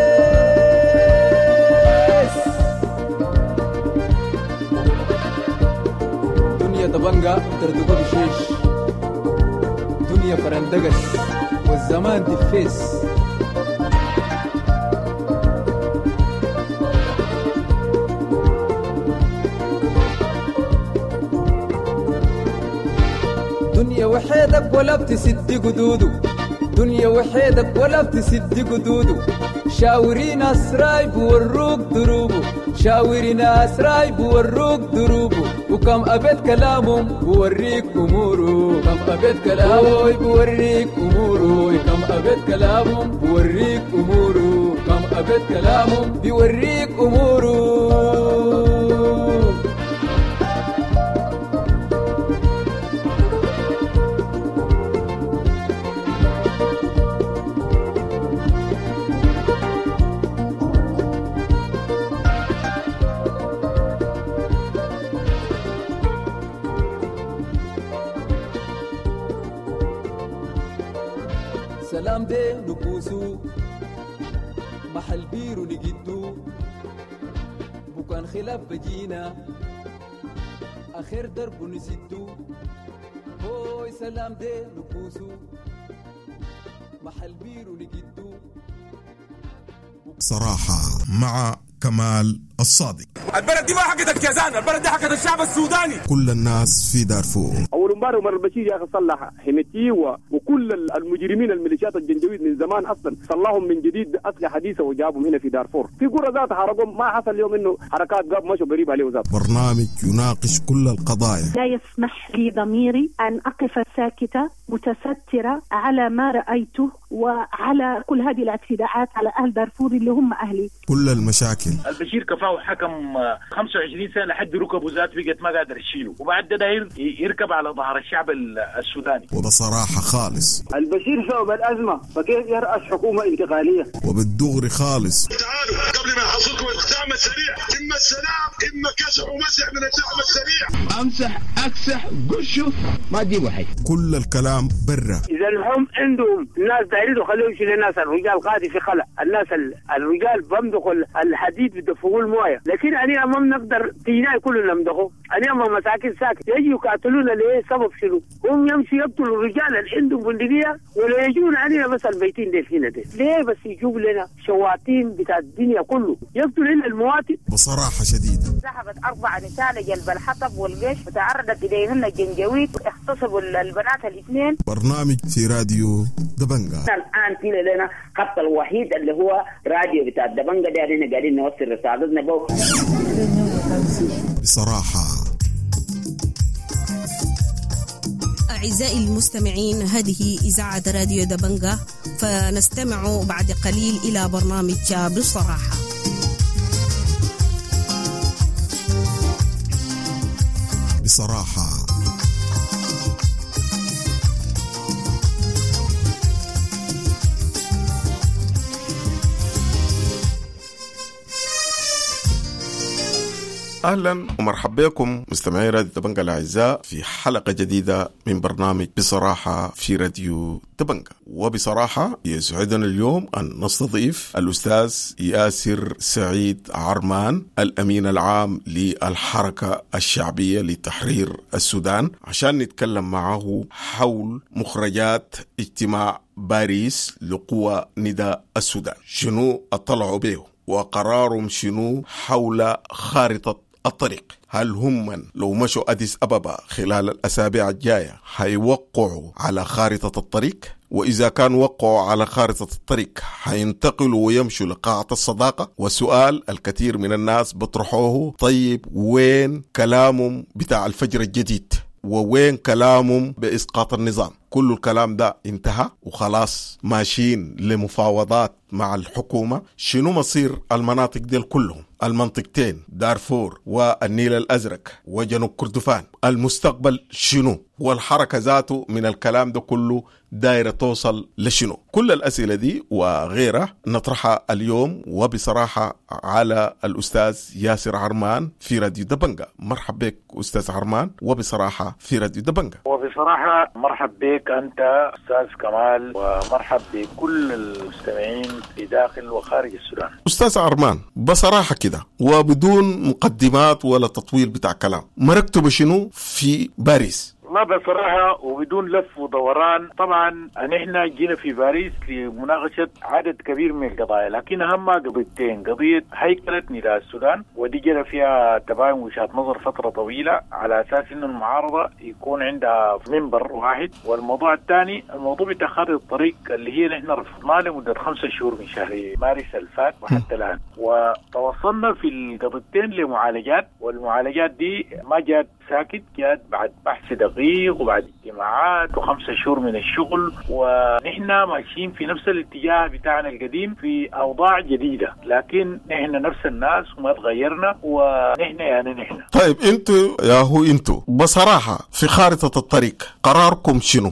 دنيا دبنجا ترتقو بشيش، دنيا فرندقس والزمان دفيس. دنيا وحيدك ولا بتسد قدودو، دنيا وحيدك ولا بتسد قدودو، شاوري ناس راي بوروك دروبو، شاوري ناس راي بوروك دروبو، وكم أبد كلامهم بوريك أمورو، كم أبد كلامهم بوريك أمورو، كم أبد كلامهم بوريك أمورو، كم أبد كلامهم بوريك أمورو. محل بيرو نجدو بكان خلاف بجينا آخر درب نسدو هوي سلام دي نفوسو محل بيرو نجدو. صراحة مع كمال الصادق. البلد دي ما حقت الكيزان، البلد دي حقت الشعب السوداني. كل الناس في دارفور. أول امبارح مر البشير يا أخي صلح حميتي وكل المجرمين الميليشيات الجنجويد من زمان أصلا صلحهم من جديد أسلحة حديثة وجابهم هنا في دارفور. في قرى ذات حرقهم ما حصل اليوم إنه حركات قاب مشوا قريب عليه ذات. برنامج يناقش كل القضايا. لا يسمح لي ضميري أن أقف ساكتة متسترة على ما رأيته وعلى كل هذه الاعتداءات على أهل دارفور اللي هم أهلي. كل المشاكل. البشير كفاه حكم خمسة وعشرين سنة لحد ركبه ذات بقت ما قادر يشيله، وبعد ده يركب على ظهر الشعب السوداني. وبصراحة خالص. البشير سبب الأزمة فكيف يرأس حكومة انتقالية؟ وبالدغري خالص. تعالوا قبل ما يحصلكم الدعم السريع، إما السلام إما كسح ومسح من الدعم السريع. أمسح أكسح قشوا ما تجيبوا حي. كل الكلام برا. إذا هم عندهم الناس دايرين خليهم يشيلوا الناس الرجال قاعد في خلق الناس الرجال بمدخل الحديد بدفقوا المويه، لكن أنا ما نقدر تيناي كلنا نمدخو. أنا ما مساكين ساكت يجوا يقاتلونا ليه؟ سبب شنو؟ هم يمشي يقتلوا الرجال اللي عندهم بندقية ولا يجون علينا بس البيتين ديل هنا ديل. ليه بس يجوا لنا شواتين بتاع الدنيا كله يقتلوا لنا المواطن؟ بصراحة شديدة. ذهبت أربع نساء لجلب الحطب والجيش وتعرضت إليهن الجنجويد واغتصبوا البنات الاثنين. برنامج في راديو دبنجا. الآن في لنا خط الوحيد اللي هو راديو بتاع دبنجا ده اللي قاعدين نوصل رسالتنا به. بصراحة. أعزائي المستمعين، هذه إذاعة راديو دبنجا، فنستمع بعد قليل إلى برنامج بصراحة. بصراحة. أهلا ومرحبا بكم مستمعي راديو دبنجا الأعزاء في حلقة جديدة من برنامج بصراحة في راديو دبنجا. وبصراحة يسعدنا اليوم أن نستضيف الأستاذ ياسر سعيد عرمان، الأمين العام للحركة الشعبية لتحرير السودان، عشان نتكلم معه حول مخرجات اجتماع باريس لقوى نداء السودان. شنو اطلعوا به وقرارهم شنو حول خارطة الطريق؟ هل هم لو مشوا أديس أبابا خلال الأسابيع الجاية هيوقعوا على خارطة الطريق؟ وإذا كان وقعوا على خارطة الطريق هينتقلوا ويمشوا لقاعة الصداقة؟ وسؤال الكثير من الناس بطرحوه، طيب وين كلامهم بتاع الفجر الجديد؟ ووين كلامهم بإسقاط النظام؟ كل الكلام ده انتهى وخلاص ماشيين لمفاوضات مع الحكومة. شنو مصير المناطق دي كلهم؟ المنطقتين دارفور والنيل الأزرق وجنوب كردفان، المستقبل شنو؟ والحركة ذاته من الكلام ده كله دايرة توصل لشنو؟ كل الأسئلة دي وغيرها نطرحها اليوم وبصراحة على الأستاذ ياسر عرمان في راديو دبنجا. مرحب بك أستاذ عرمان وبصراحة في راديو دبنجا. وبصراحة مرحب بك أنت أستاذ كمال، ومرحب بكل المستمعين في داخل وخارج السودان. أستاذ عرمان بصراحة كده وبدون مقدمات ولا تطويل بتاع كلام، مركتوا بشنو في باريس؟ والله بصراحة وبدون لف ودوران، طبعا نحن جينا في باريس لمناقشة عدد كبير من القضايا، لكن أهم قضيتين: قضية هيكلة نداء السودان ودي جرى فيها تباين وجهات نظر فترة طويلة على أساس إن المعارضة يكون عندها منبر واحد، والموضوع الثاني الموضوع بتاع خارطة الطريق اللي هي نحن رفضناه لمدة خمسة شهور من شهر مارس الفات وحتى الآن، وتوصلنا في القضيتين لمعالجات، والمعالجات دي ما جات ساكت، جات بعد بحث دقيق وبعد اجتماعات وخمسة شهور من الشغل، ونحن ماشيين في نفس الاتجاه بتاعنا القديم في أوضاع جديدة، لكن نحن نفس الناس وما تغيرنا، ونحن يعني نحن. طيب انتوا يا هو انتوا بصراحة في خارطة الطريق قراركم شنو؟ قرار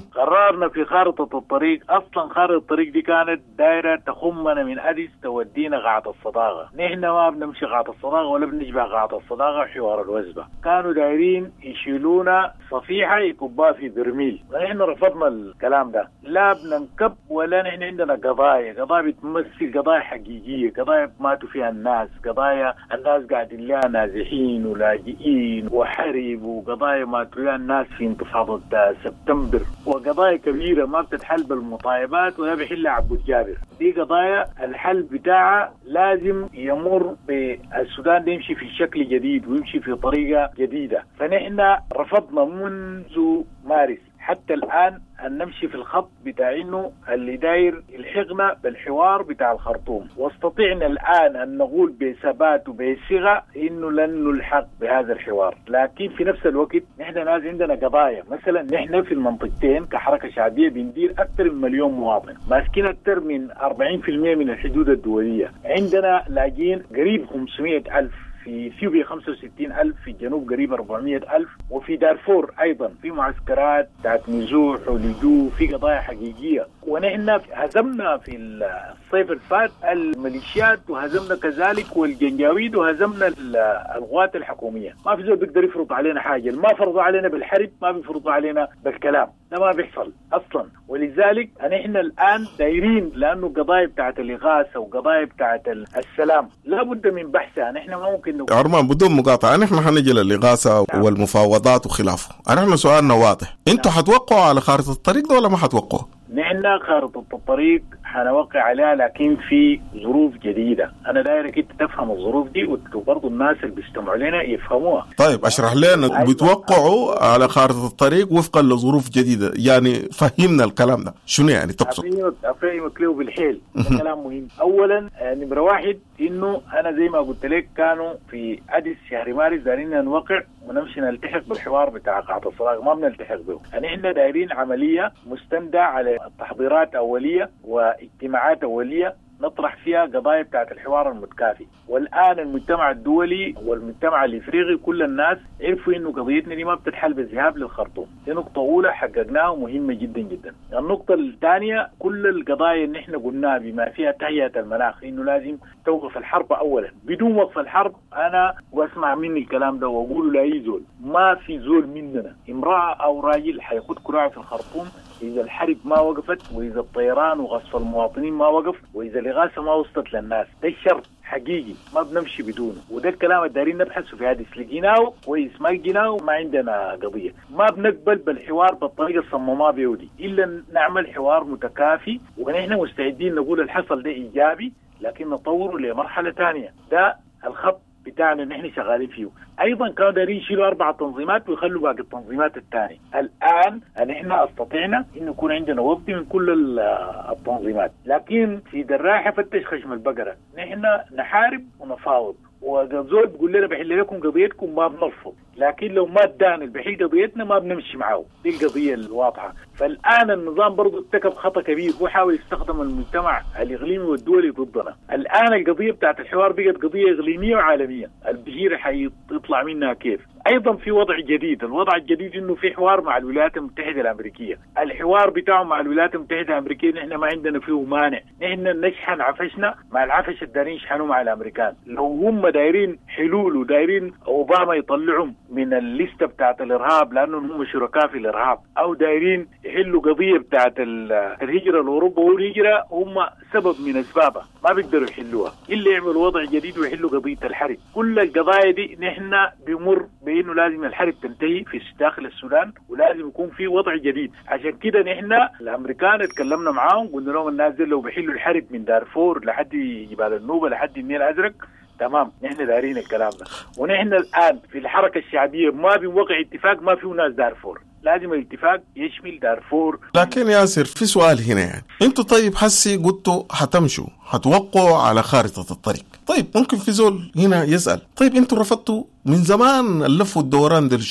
حوارنا في خارطة الطريق، أصلا خارطة الطريق دي كانت دايرة تخمنا من أديس تودينا قاعة الصداقة. نحن ما بنمشي قاعة الصداقة ولا بنجبع قاعة الصداقة حوار الوزبة. كانوا دايرين يشيلونا صفيحة يكبها في برميل، ونحن رفضنا الكلام ده. لا بننكب ولا نحن عندنا قضايا، قضايا بتمثل قضايا حقيقية، قضايا ماتوا فيها الناس، قضايا الناس قاعدين لها نازحين ولاجئين وحرب، وقضايا ماتوا لها الناس في انتفاضة سبتمبر، وقضايا كبيرة ما بتتحل بالمطايبات ولا بيحلها عبود جابر. دي قضايا الحل بتاعها لازم يمر بالسودان يمشي في شكل جديد ويمشي في طريقة جديدة. فنحن رفضنا منذ مارس حتى الآن أن نمشي في الخط بتاع إنه اللي داير الحقنا بالحوار بتاع الخرطوم، واستطعنا الآن أن نقول بثبات وبصيغة إنه لن نلحق بهذا الحوار. لكن في نفس الوقت نحن ناس عندنا قضايا، مثلا نحن في المنطقتين كحركة شعبية بندير أكثر من مليون مواطن، ماسكين أكثر من أربعين بالمئة من الحدود الدولية. عندنا لاجئين قريب خمسمائة ألف، في اثيوبيا خمسة وستين ألف، في الجنوب قريب أربعمائة ألف، وفي دارفور أيضا في معسكرات بتاعت نزوح ولجوء، في قضايا حقيقية. ونحن هزمنا في الصيف الفات الميليشيات، وهزمنا كذلك والجنجاويد، وهزمنا القوات الحكومية. ما في زول بيقدر يفرض علينا حاجة، ما فرضوا علينا بالحرب ما بيفرضوا علينا بالكلام، ده ما بيحصل أصلا. ولذلك نحن الآن دايرين، لأنه قضايا بتاعت الإغاثة وقضايا بتاعت السلام لابد من بحثها. نحن ما ممكن يا عرمان بدون مقاطعة، نحن حنجي للإغاثة نعم. والمفاوضات وخلافه. نحن سؤالنا واضح، انتوا نعم. حتوقعوا على خارطة الطريق ده ولا ما حتوقعوا؟ نحن خارطة الطريق حنوقع عليها لكن في ظروف جديدة. أنا دايرك أنت تفهم الظروف دي وبرضو الناس اللي بيستمعوا لنا يفهموها. طيب أشرح لنا، بتوقعوا على خارطة الطريق وفقا لظروف جديدة، يعني فهمنا الكلام ده شنو يعني تقصد؟ أفهمك أفهمك له بالحيل. كلام مهم. أولا نمرة واحد إنه أنا زي ما قلت لك كانوا في أديس شهر مارس دارين نوقع ونمشي نلتحق بالحوار بتاع قاعة الصداقة، ما بنلتحق به. يعني إحنا دايرين عملية مستندة على تحضيرات أولية واجتماعات أولية نطرح فيها قضايا بتاعت الحوار المتكافي. والآن المجتمع الدولي والمجتمع الإفريقي كل الناس عرفوا إنه قضيتنا دي ما بتتحل بالذهاب للخرطوم. دي نقطة أولى حققناها ومهمة جدا جدا. النقطة الثانية، كل القضايا اللي إحنا قلناها بما فيها تهيئة المناخ، إنه لازم توقف الحرب أولا. بدون وقف الحرب أنا واسمع مني الكلام ده وأقوله لأي زول، ما في زول مننا امرأة أو راجل حيخد كراع في الخرطوم إذا الحرب ما وقفت، وإذا الطيران وغصف المواطنين ما وقف، وإذا الإغاثة ما وصلت للناس. ده الشرط حقيقي ما بنمشي بدونه، وده الكلام الدارين نبحثه في هذه لقيناه كويس، ما لقيناه ما عندنا قضية. ما بنقبل بالحوار بالطريقة الصمماء بيودي، إلا نعمل حوار متكافي، ونحن مستعدين نقول الحصل ده إيجابي لكن نطوره لمرحلة ثانية. ده الخط بتاعنا نحن شغالين فيه. ايضا كانوا دارين يشيلوا اربع تنظيمات ويخلوا باقي التنظيمات الثانيه. الان نحن استطعنا ان يكون عندنا وفد من كل التنظيمات، لكن في دراحه فتش خشم البقره. نحن نحارب ونفاوض، وزول بيقول لنا بحل لكم قضيتكم ما بنرفض، لكن لو ما ادانا البحيل قضيتنا ما بنمشي معه. دي القضيه الواضحه. فالان النظام برضه ارتكب خطا كبير، هو حاول يستخدم المجتمع الاقليمي والدولي ضدنا. الان القضيه بتاعت الحوار بقت قضيه اقليميه وعالميه، البشيره حيطلع منها كيف. ايضا في وضع جديد، الوضع الجديد انه في حوار مع الولايات المتحده الامريكيه. الحوار بتاعه مع الولايات المتحده الامريكيه نحن ما عندنا فيه مانع، نحن نشحن عفشنا مع العفش الدارين يشحنوا مع الامريكان. لو هم دايرين حلول ودايرين اوباما يطلعهم من الليسته بتاعت الارهاب لانه هم شركاء في الارهاب، او دايرين يحلوا قضيه بتاعت الهجره لاوروبا والهجره هم سبب من اسبابها ما بيقدروا يحلوها الا يعملوا وضع جديد ويحلوا قضيه الحرب. كل القضايا دي نحن بمر بانه لازم الحرب تنتهي في داخل السودان، ولازم يكون في وضع جديد. عشان كده نحن الامريكان اتكلمنا معاهم قلنا لهم الناس دي لو بيحلوا الحرب من دارفور لحد جبال النوبه لحد النيل الازرق تمام، نحن دارين الكلام ده. ونحن الان في الحركه الشعبيه ما بنوقع اتفاق ما فيه ناس دارفور، لازم الاتفاق يشمل دارفور. لكن ياسر في سؤال هنا، يعني انتوا طيب حسي قلتوا حتمشوا حتوقعوا على خارطة الطريق، طيب ممكن في زول هنا يسأل طيب انتوا رفضتوا من زمان اللف والدوران ده شنو؟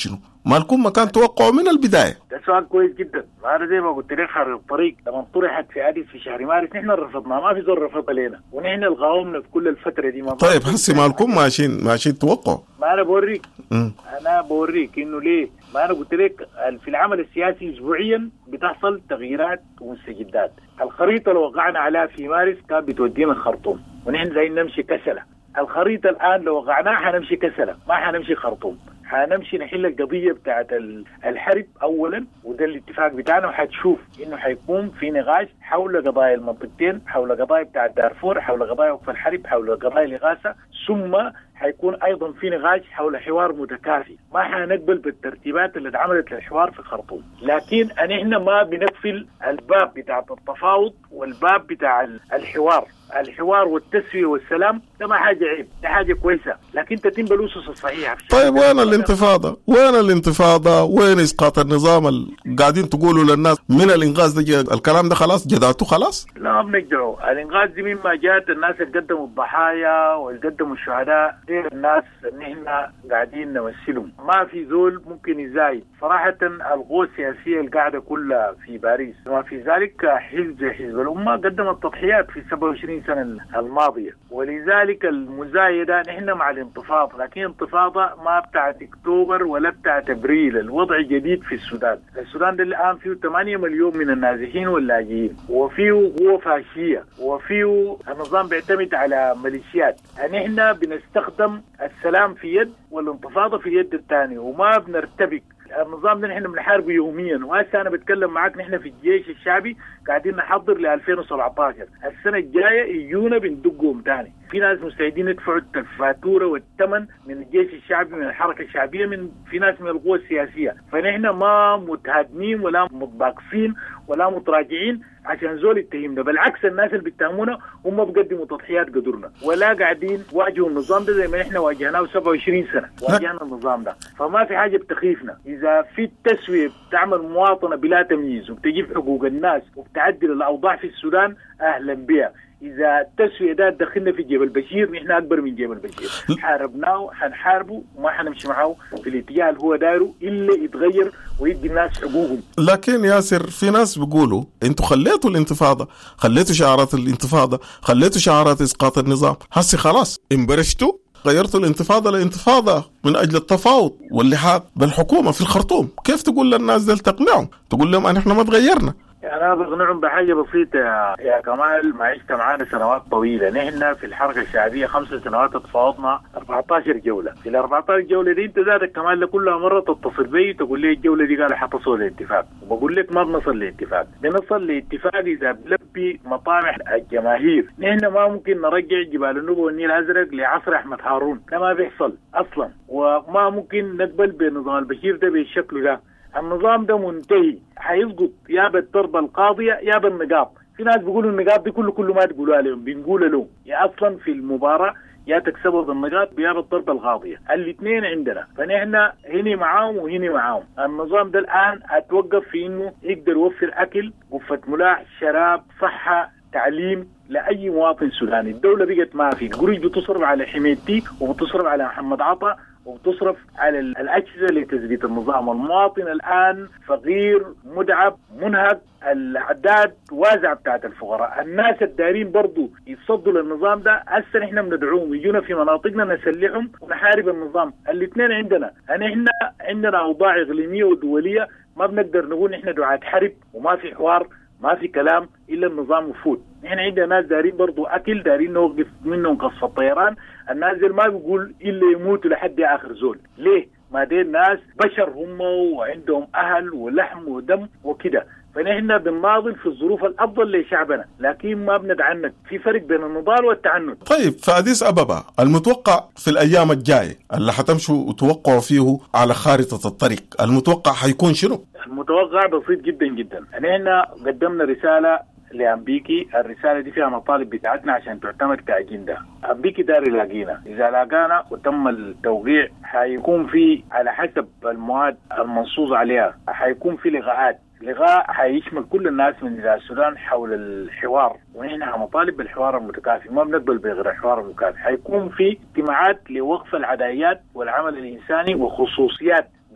ما لكم مكان توقعوا من البداية؟ ده سؤال كويس جدا. أنا زي ما قلت لك خارج الطريق لما طرحت في أديس في شهر مارس نحن رفضنا، ما في زول رفض علينا، ونحن القاومنا في كل الفترة دي. ما طيب هسي ما لكم ماشيين ماشيين توقعوا. ما أنا بوريك م. أنا بوريك إنه ليه. ما أنا قلت لك في العمل السياسي أسبوعيا بتحصل تغييرات ومستجدات. الخريطة اللي وقعنا عليها في مارس كان بتودينا الخرطوم ونحن زي نمشي كسلة. الخريطة الآن لو وقعناها حنمشي كسلة، ما حنمشي خرطوم، حنمشي نحل القضية بتاعت الحرب أولا، وده الاتفاق بتاعنا. وحتشوف إنه حيكون في نقاش حول قضايا المنطقتين، حول قضايا بتاعت دارفور، حول قضايا وقف الحرب، حول قضايا الإغاثة، ثم حيكون أيضا في نقاش حول حوار متكافي. ما حنقبل بالترتيبات اللي اتعملت للحوار في خرطوم، لكن احنا ما بنقفل الباب بتاع التفاوض والباب بتاع الحوار. الحوار والتسوية والسلام ده ما حاجة عيب، ده حاجة كويسة، لكن تتم بالأسس الصحيحة. طيب وين الانتفاضة؟ وين الانتفاضة؟ وين إسقاط النظام اللي قاعدين تقولوا للناس من الإنقاذ ده؟ الكلام ده خلاص جدعته خلاص؟ لا بنجدعوا. الإنقاذ دي مما جات الناس اللي قدموا الضحايا واللي قدموا الشهداء، دي الناس اللي احنا قاعدين نمثلهم. ما في زول ممكن يزايد. صراحة القوى السياسية القاعدة كلها في باريس، وما في ذلك حزب حزب الأمة قدمت تضحيات في سبعة وعشرين سنة الماضية، ولذلك المزايدة نحن مع الانتفاضة، لكن انتفاضة ما بتاعت اكتوبر ولا بتاعت ابريل. الوضع جديد في السودان. السودان ده الآن فيه ثمانية مليون من النازحين واللاجئين، وفيه قوة فاشية، وفيه النظام بيعتمد على ميليشيات. نحن بنستخدم السلام في يد والانتفاضة في اليد الثانية، وما بنرتبك. النظام ده نحن بنحاربه يوميا. وهسه انا بتكلم معاك نحن في الجيش الشعبي قاعدين نحضر ل ألفين وسبعة عشر. السنه الجايه يجونا بندقهم ثاني. في ناس مستعدين يدفعوا الفاتوره والثمن من الجيش الشعبي، من الحركه الشعبيه، من في ناس من القوى السياسيه. فنحن ما متهادنين ولا متباقصين ولا متراجعين عشان زول يتهمنا. بالعكس الناس اللي بيتهمونا هم بيقدموا تضحيات قدرنا، ولا قاعدين واجهوا النظام ده زي ما احنا واجهناه سبعة وعشرين سنه واجهنا النظام ده. فما في حاجه بتخيفنا. اذا في التسويه بتعمل مواطنه بلا تمييز وبتجيب حقوق الناس وبتعدل الاوضاع في السودان اهلا بها. إذا التسوية ده دخلنا في جبل بشير نحن أكبر من جبل بشير، حاربناه حنحاربه وما حنمشي معه في الاتجاه اللي هو دايره إلا يتغير ويدي الناس حقوقهم. لكن ياسر في ناس بيقولوا أنتوا خليتوا الانتفاضة، خليتوا شعارات الانتفاضة، خليتوا شعارات إسقاط النظام، هسي خلاص انبرشتوا غيرتوا الانتفاضة لانتفاضة من أجل التفاوض واللحاق بالحكومة في الخرطوم. كيف تقول للناس دول تقنعهم؟ تقول لهم أن احنا ما تغيرنا؟ أنا بقنعهم بحاجة بسيطة يا, يا كمال. ما عشت معانا سنوات طويلة. نحن في الحركة الشعبية خمس سنوات تفاوضنا أربعة عشر جولة. في ال أربعة عشر جولة دي أنت ذاتك كمال لكلها مرة تتصل بي تقول لي الجولة دي قال حتصل لاتفاق، وبقول لك ما بنصل لاتفاق. بنصل لاتفاق إذا بلبي مطامح الجماهير. نحن ما ممكن نرجع جبال النوبة والنيل الأزرق لعصر أحمد هارون، ده ما بيحصل أصلا. وما ممكن نقبل بنظام البشير ده بالشكل ده. النظام ده منتهي، حيسقط يا بالضربة القاضية يا بالنقاط. في ناس بيقولوا النقاط دي كله كله ما تقولوا عليهم، بنقول له يا أصلا في المباراة يا تكسبوا بالنقاط يا بالضربة القاضية. الاثنين عندنا، فنحن هني معاهم وهني معاهم. النظام ده الآن أتوقف في إنه يقدر يوفر أكل، غرفة ملاح، شراب، صحة، تعليم لأي مواطن سوداني. الدولة بقت ما في. القروش بتصرف على حميدتي وبتصرف على محمد عطا وبتصرف على الأجهزة لتثبيت النظام. المواطن الآن فقير مدعب منهك. الأعداد واسعة بتاعت الفقراء. الناس الدارين برضو يتصدوا للنظام ده هسه نحن بندعوهم يجونا في مناطقنا نسلحهم ونحارب النظام. الاثنين عندنا. نحن عندنا أوضاع إقليمية ودولية ما بنقدر نقول نحن دعاة حرب وما في حوار ما في كلام إلا النظام مفوت. نحن عندنا ناس دارين برضو أكل، دارين نوقف منهم قصف الطيران. الناس دي ما بيقول إلا يموتوا لحد آخر زول. ليه؟ ما دي الناس بشر هم وعندهم أهل ولحم ودم وكده. فنحن بنناضل في الظروف الأفضل لشعبنا، لكن ما بندعنك. في فرق بين النضال والتعنت. طيب في أديس أبابا المتوقع في الأيام الجاية اللي حتمشوا وتوقعوا فيه على خارطة الطريق، المتوقع حيكون شنو؟ المتوقع بسيط جدا جدا. نحن قدمنا رسالة لأمبيكي. الرسالة دي فيها مطالب بتاعتنا عشان تعتمد كأجندة. أمبيكي داري لاقينا. إذا لاقانا وتم التوقيع حيكون في على حسب المواد المنصوص عليها حيكون في لقاءات. لقاء حيشمل كل الناس من السودان حول الحوار، ونحن هنطالب بالحوار المتكافئ. ما بنقبل بغير الحوار المتكافئ. حيكون في اجتماعات لوقف العدايات والعمل الإنساني وخصوصيات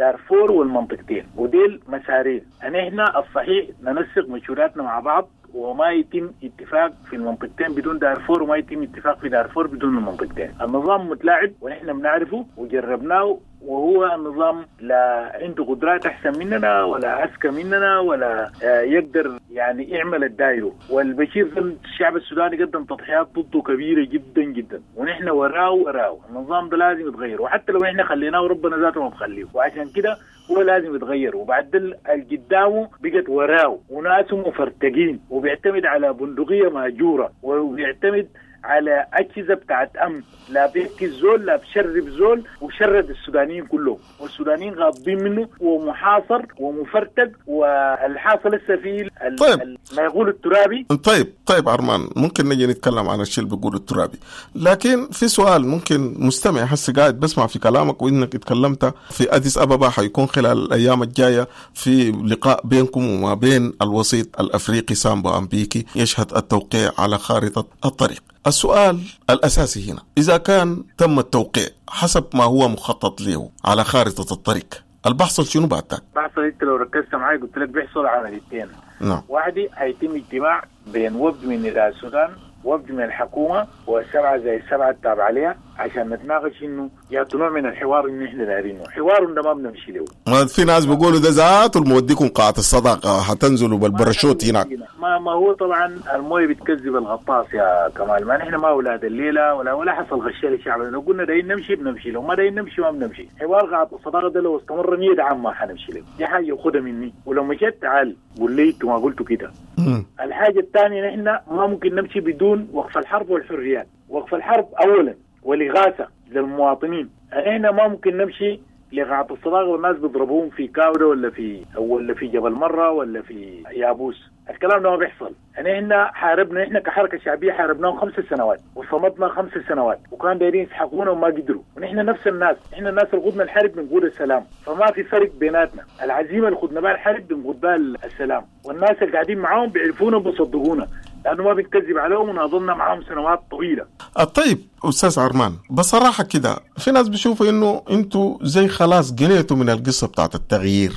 دارفور والمنطقتين، وديل مسارين. احنا الصحيح ننسق مشوراتنا مع بعض وما يتم اتفاق في المنطقتين بدون دارفور، وما يتم اتفاق في دارفور بدون المنطقتين. النظام متلاعب ونحن بنعرفه وجربناه، وهو النظام لا عنده قدرات أحسن مننا ولا أذكى مننا ولا يقدر يعني يعمل الدايرو. والبشير الشعب السوداني قدم تضحيات ضده كبيرة جدا جدا، ونحن وراه وراه. النظام ده لازم يتغير، وحتى لو احنا خليناه وربنا ذاته ما بخليه، وعشان كده هو لازم يتغير. وبعد القدامه بقت وراه وناسه مفرتقين، وبيعتمد على بندقية ماجورة، وبيعتمد على أجهزة بتاعت أمن، لا بيحكي الزول لا بشرب زول، وشرد السودانيين كلهم، والسودانيين غاضبين منه ومحاصر ومفرتق. والحاصل لسه فيه طيب. ما يقول الترابي. طيب طيب عرمان، ممكن نجي نتكلم عن الشيء اللي بيقول الترابي، لكن في سؤال ممكن مستمع هسه قاعد بسمع في كلامك وإنك اتكلمت في أديس أبابا حيكون خلال الأيام الجاية في لقاء بينكم وما بين الوسيط الأفريقي سامبو أمبيكي يشهد التوقيع على خارطة الطريق. السؤال الأساسي هنا، إذا كان تم التوقيع حسب ما هو مخطط له على خارطة الطريق، البحث شنو بعد ذاك؟ بحصل انت لو ركزت معي قلت لك بيحصل عمليتين. نعم. واحد هيتم اجتماع بين وفد من نداء السودان، وفد من الحكومة، والسبعة زي السبعة التابعة عليها، عشان نتناقش انه يعطوا نوع من الحوار اللي احنا دايرينه. حوار ده ما بنمشي له. ما في ناس بيقولوا ده ذات الموديكم قاعة الصداقة حتنزلوا بالبرشوت هناك. ما ما هو طبعا المويه بتكذب الغطاس يا كمال. ما نحن ما اولاد الليله ولا ولا حصل غشاء للشعب. لو قلنا دايين نمشي بنمشي، لو ما دايين نمشي ما بنمشي. حوار قاعة الصداقة ده لو استمر مية عام ما حنمشي له. دي حاجه خدها مني، ولو مشيت تعال قول لي انتوا ما قلتوا كده. الحاجه الثانيه نحن ما ممكن نمشي بدون وقف الحرب والحريات. وقف الحرب اولا والإغاثة للمواطنين. احنا ما ممكن نمشي لقاعة الصداقة والناس بيضربوهم في كاودة ولا في ولا في جبل مرة ولا في يابوس. الكلام ده ما بيحصل. يعني احنا حاربنا، احنا كحركة شعبية حاربناهم خمس سنوات وصمتنا خمس سنوات، وكان دايرين يسحقونا وما قدروا. ونحن نفس الناس، احنا الناس اللي خدنا الحرب بنقول السلام، فما في فرق بيناتنا. العزيمة اللي خدنا بها الحرب بنقول بها السلام، والناس اللي قاعدين معاهم بيعرفونا وبيصدقونا، لأنه ما بنكذب عليهم ونظلنا معاهم سنوات طويلة. طيب أستاذ عرمان، بصراحة كده في ناس بيشوفوا إنه أنتوا زي خلاص جنيتوا من القصة بتاعت التغيير،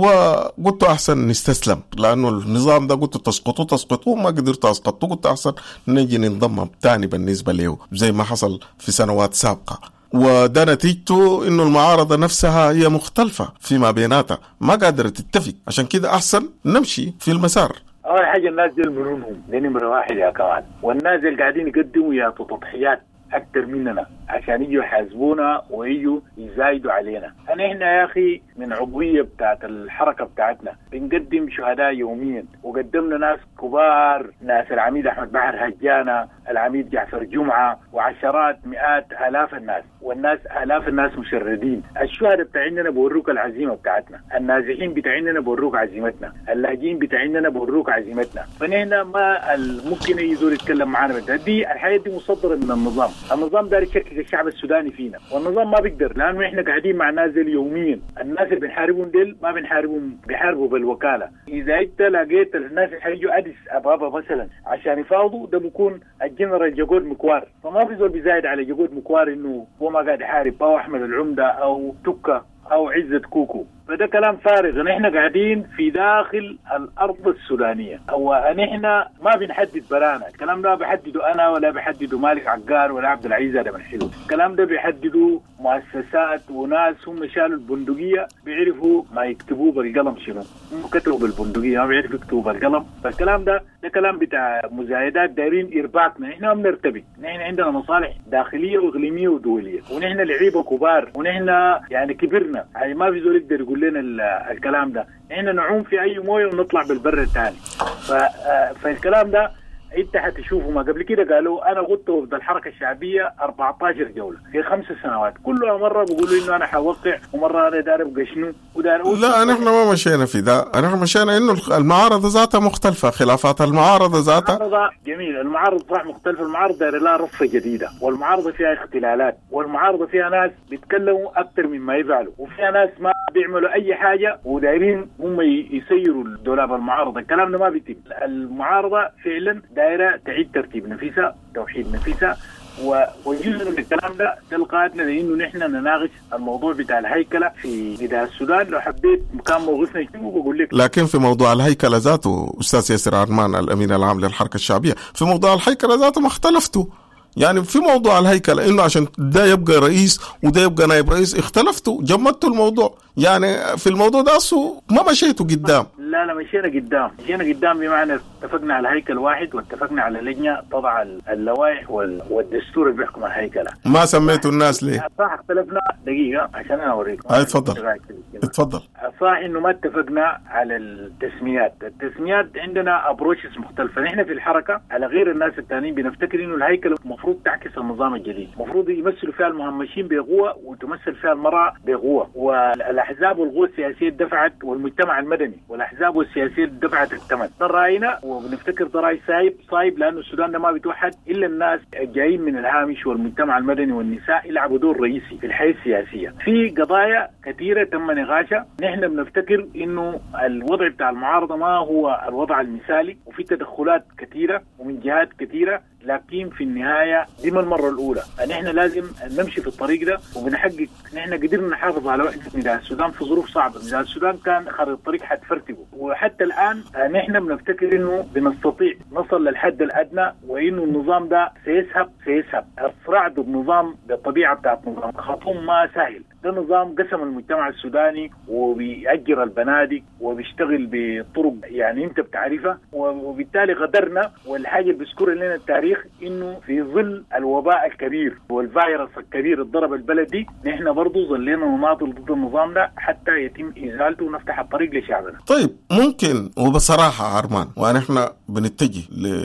وقلتوا أحسن نستسلم لأنه النظام ده قلتوا تسقطوا تسقطوا ما قدرتوا تسقطوا، قلتوا أحسن نجي ننضم تاني بالنسبة له زي ما حصل في سنوات سابقة. وده نتيجته إنه المعارضة نفسها هي مختلفة فيما بيناتها، ما قادرة تتفق، عشان كده أحسن نمشي في المسار. أول حاجة الناس دي مرونهم دي نمرة واحد يا كمان، والناس اللي قاعدين يقدموا يعطوا تضحيات أكتر مننا عشان يجوا يحاسبونا ويجوا يزايدوا علينا. أنا إحنا يا أخي من عضوية بتاعت الحركة بتاعتنا بنقدم شهداء يوميا، وقدمنا ناس كبار، ناس العميد أحمد بحر هجانة، العميد جعفر جمعة، وعشرات مئات آلاف الناس، والناس آلاف الناس مشردين. الشهداء بتاعنا بوروك العزيمة بتاعتنا، النازحين بتاعنا بوروك عزيمتنا، اللاجئين بتاعنا بوروك عزيمتنا. فنحن ما ممكن يزور يتكلم معنا بدها دي الحياة دي مصدرة من النظام. النظام داري يشكك الشعب السوداني فينا، والنظام ما بيقدر، لأنه إحنا قاعدين مع ناس يوميا. الناس اللي بنحاربهم ديل ما بنحاربهم، بيحاربوا بالوكالة. إذا أنت لقيت الناس اللي حيجوا أديس أبابا مثلا عشان يفاوضوا، ده بيكون الجنرال جاكود مكوار، فما في زول بيزايد على جاكود مكوار إنه هو ما قاعد يحارب، أو أحمد العمدة أو توكا أو عزة كوكو. فده كلام فارغ. نحن قاعدين في داخل الأرض السودانية، ونحن ما بنحدد برانا. الكلام ده بيحدده أنا ولا بيحدده مالك عقار ولا عبد العزيز هذا من حلو. الكلام ده بيحدده مؤسسات وناس هم شالوا البندقية بيعرفوا ما يكتبوه بالقلم شنو. هم كتبوا بالبندقية ما بيعرفوا يكتبوا بالقلم. فالكلام ده ده كلام بتاع مزايدات دايرين إرباكنا. نحن ما بنرتبك، نحن عندنا مصالح داخلية وإقليمية ودولية، ونحن لعيبة كبار، ونحن يعني كبرنا. يعني ما في زول يقدر يقول لنا الكلام ده. احنا نعوم في اي مويه ونطلع بالبر الثاني. فالكلام ده انت حتشوفوا. ما قبل كده قالوا انا قلت وفد الحركه الشعبيه أربعة عشر جوله في خمس سنوات، كلها مره بيقولوا انه انا حوقع، ومره انا دارب قشنو ودارب. لا نحن ما مشينا في ده، نحن مشينا انه المعارضه ذاتها مختلفه، خلافات المعارضه ذاتها. المعارضه جميل، المعارضه صح مختلفه، المعارضه دايره لها رفه جديده، والمعارضه فيها اختلالات، والمعارضه فيها ناس بيتكلموا اكثر مما يفعلوا، وفيها ناس ما بيعملوا اي حاجه ودايرين هم يسيروا دولاب المعارضه. الكلام ده ما بيتم. المعارضه فعلا دايره تعيد ترتيب نفسها، توحيد نفسها، وجزء من الكلام ده تلقاتنا لانه نحن نناقش الموضوع بتاع الهيكله في نداء السودان. لو حبيت كان موقفنا شنو بقول لك. لكن في موضوع الهيكله ذاته استاذ ياسر عرمان الامين العام للحركه الشعبيه، في موضوع الهيكله ذاته ما اختلفتوا. يعني في موضوع الهيكله انه عشان ده يبقى رئيس وده يبقى نائب رئيس اختلفتوا، جمدتوا الموضوع. يعني في الموضوع ده اصلا ما مشيتوا قدام. لا لا مشينا قدام، مشينا قدام بمعنى اتفقنا على هيكل واحد واتفقنا على لجنه تضع اللوائح والدستور اللي بيحكم الهيكله. ما سميتوا الناس ليه؟ صح اختلفنا دقيقه عشان انا اوريكم. اي تفضل اتفضل. صح انه ما اتفقنا على التسميات، التسميات عندنا ابروشز مختلفه. نحن في الحركه على غير الناس الثانيين بنفتكر انه الهيكله المفروض تعكس النظام الجديد، المفروض يمثلوا فيها المهمشين بقوه وتمثل فيها المراه بقوه، والاحزاب والقوى السياسيه دفعت والمجتمع المدني والاحزاب والسياسيه دفعت الثمن. ده راينا وبنفتكر ده راي صايب صايب لانه السودان ده ما بيتوحد الا الناس جايين من الهامش والمجتمع المدني والنساء يلعبوا دور رئيسي في الحياه السياسيه. في قضايا كثيره تم نقاشها، نحن بنفتكر انه الوضع بتاع المعارضه ما هو الوضع المثالي وفي تدخلات كثيره ومن جهات كثيره، لكن في النهاية دي ما المرة الأولى أن إحنا لازم نمشي في الطريق ده وبنحقق. نحن قدرنا نحافظ على وحدة نداء السودان في ظروف صعبة. نداء السودان كان خارج الطريق حتفرتبه، وحتى الآن نحن بنفتكر إنه بنستطيع نصل للحد الأدنى وإنه النظام ده سيسحب سيسحب الصراع ضد نظام بالطبيعة بتاعت نظام خرطوم ما سهل. ده نظام قسم المجتمع السوداني وبيأجر البنادق وبيشتغل بطرق يعني انت بتعرفها، وبالتالي قدرنا. والحاجة اللي بيذكرها لنا التاريخ انه في ظل الوباء الكبير والفيروس الكبير الضرب البلدي نحن برضو ظلينا نناضل ضد النظام ده حتى يتم ازالته ونفتح الطريق لشعبنا. طيب ممكن وبصراحة عرمان ونحن بنتجه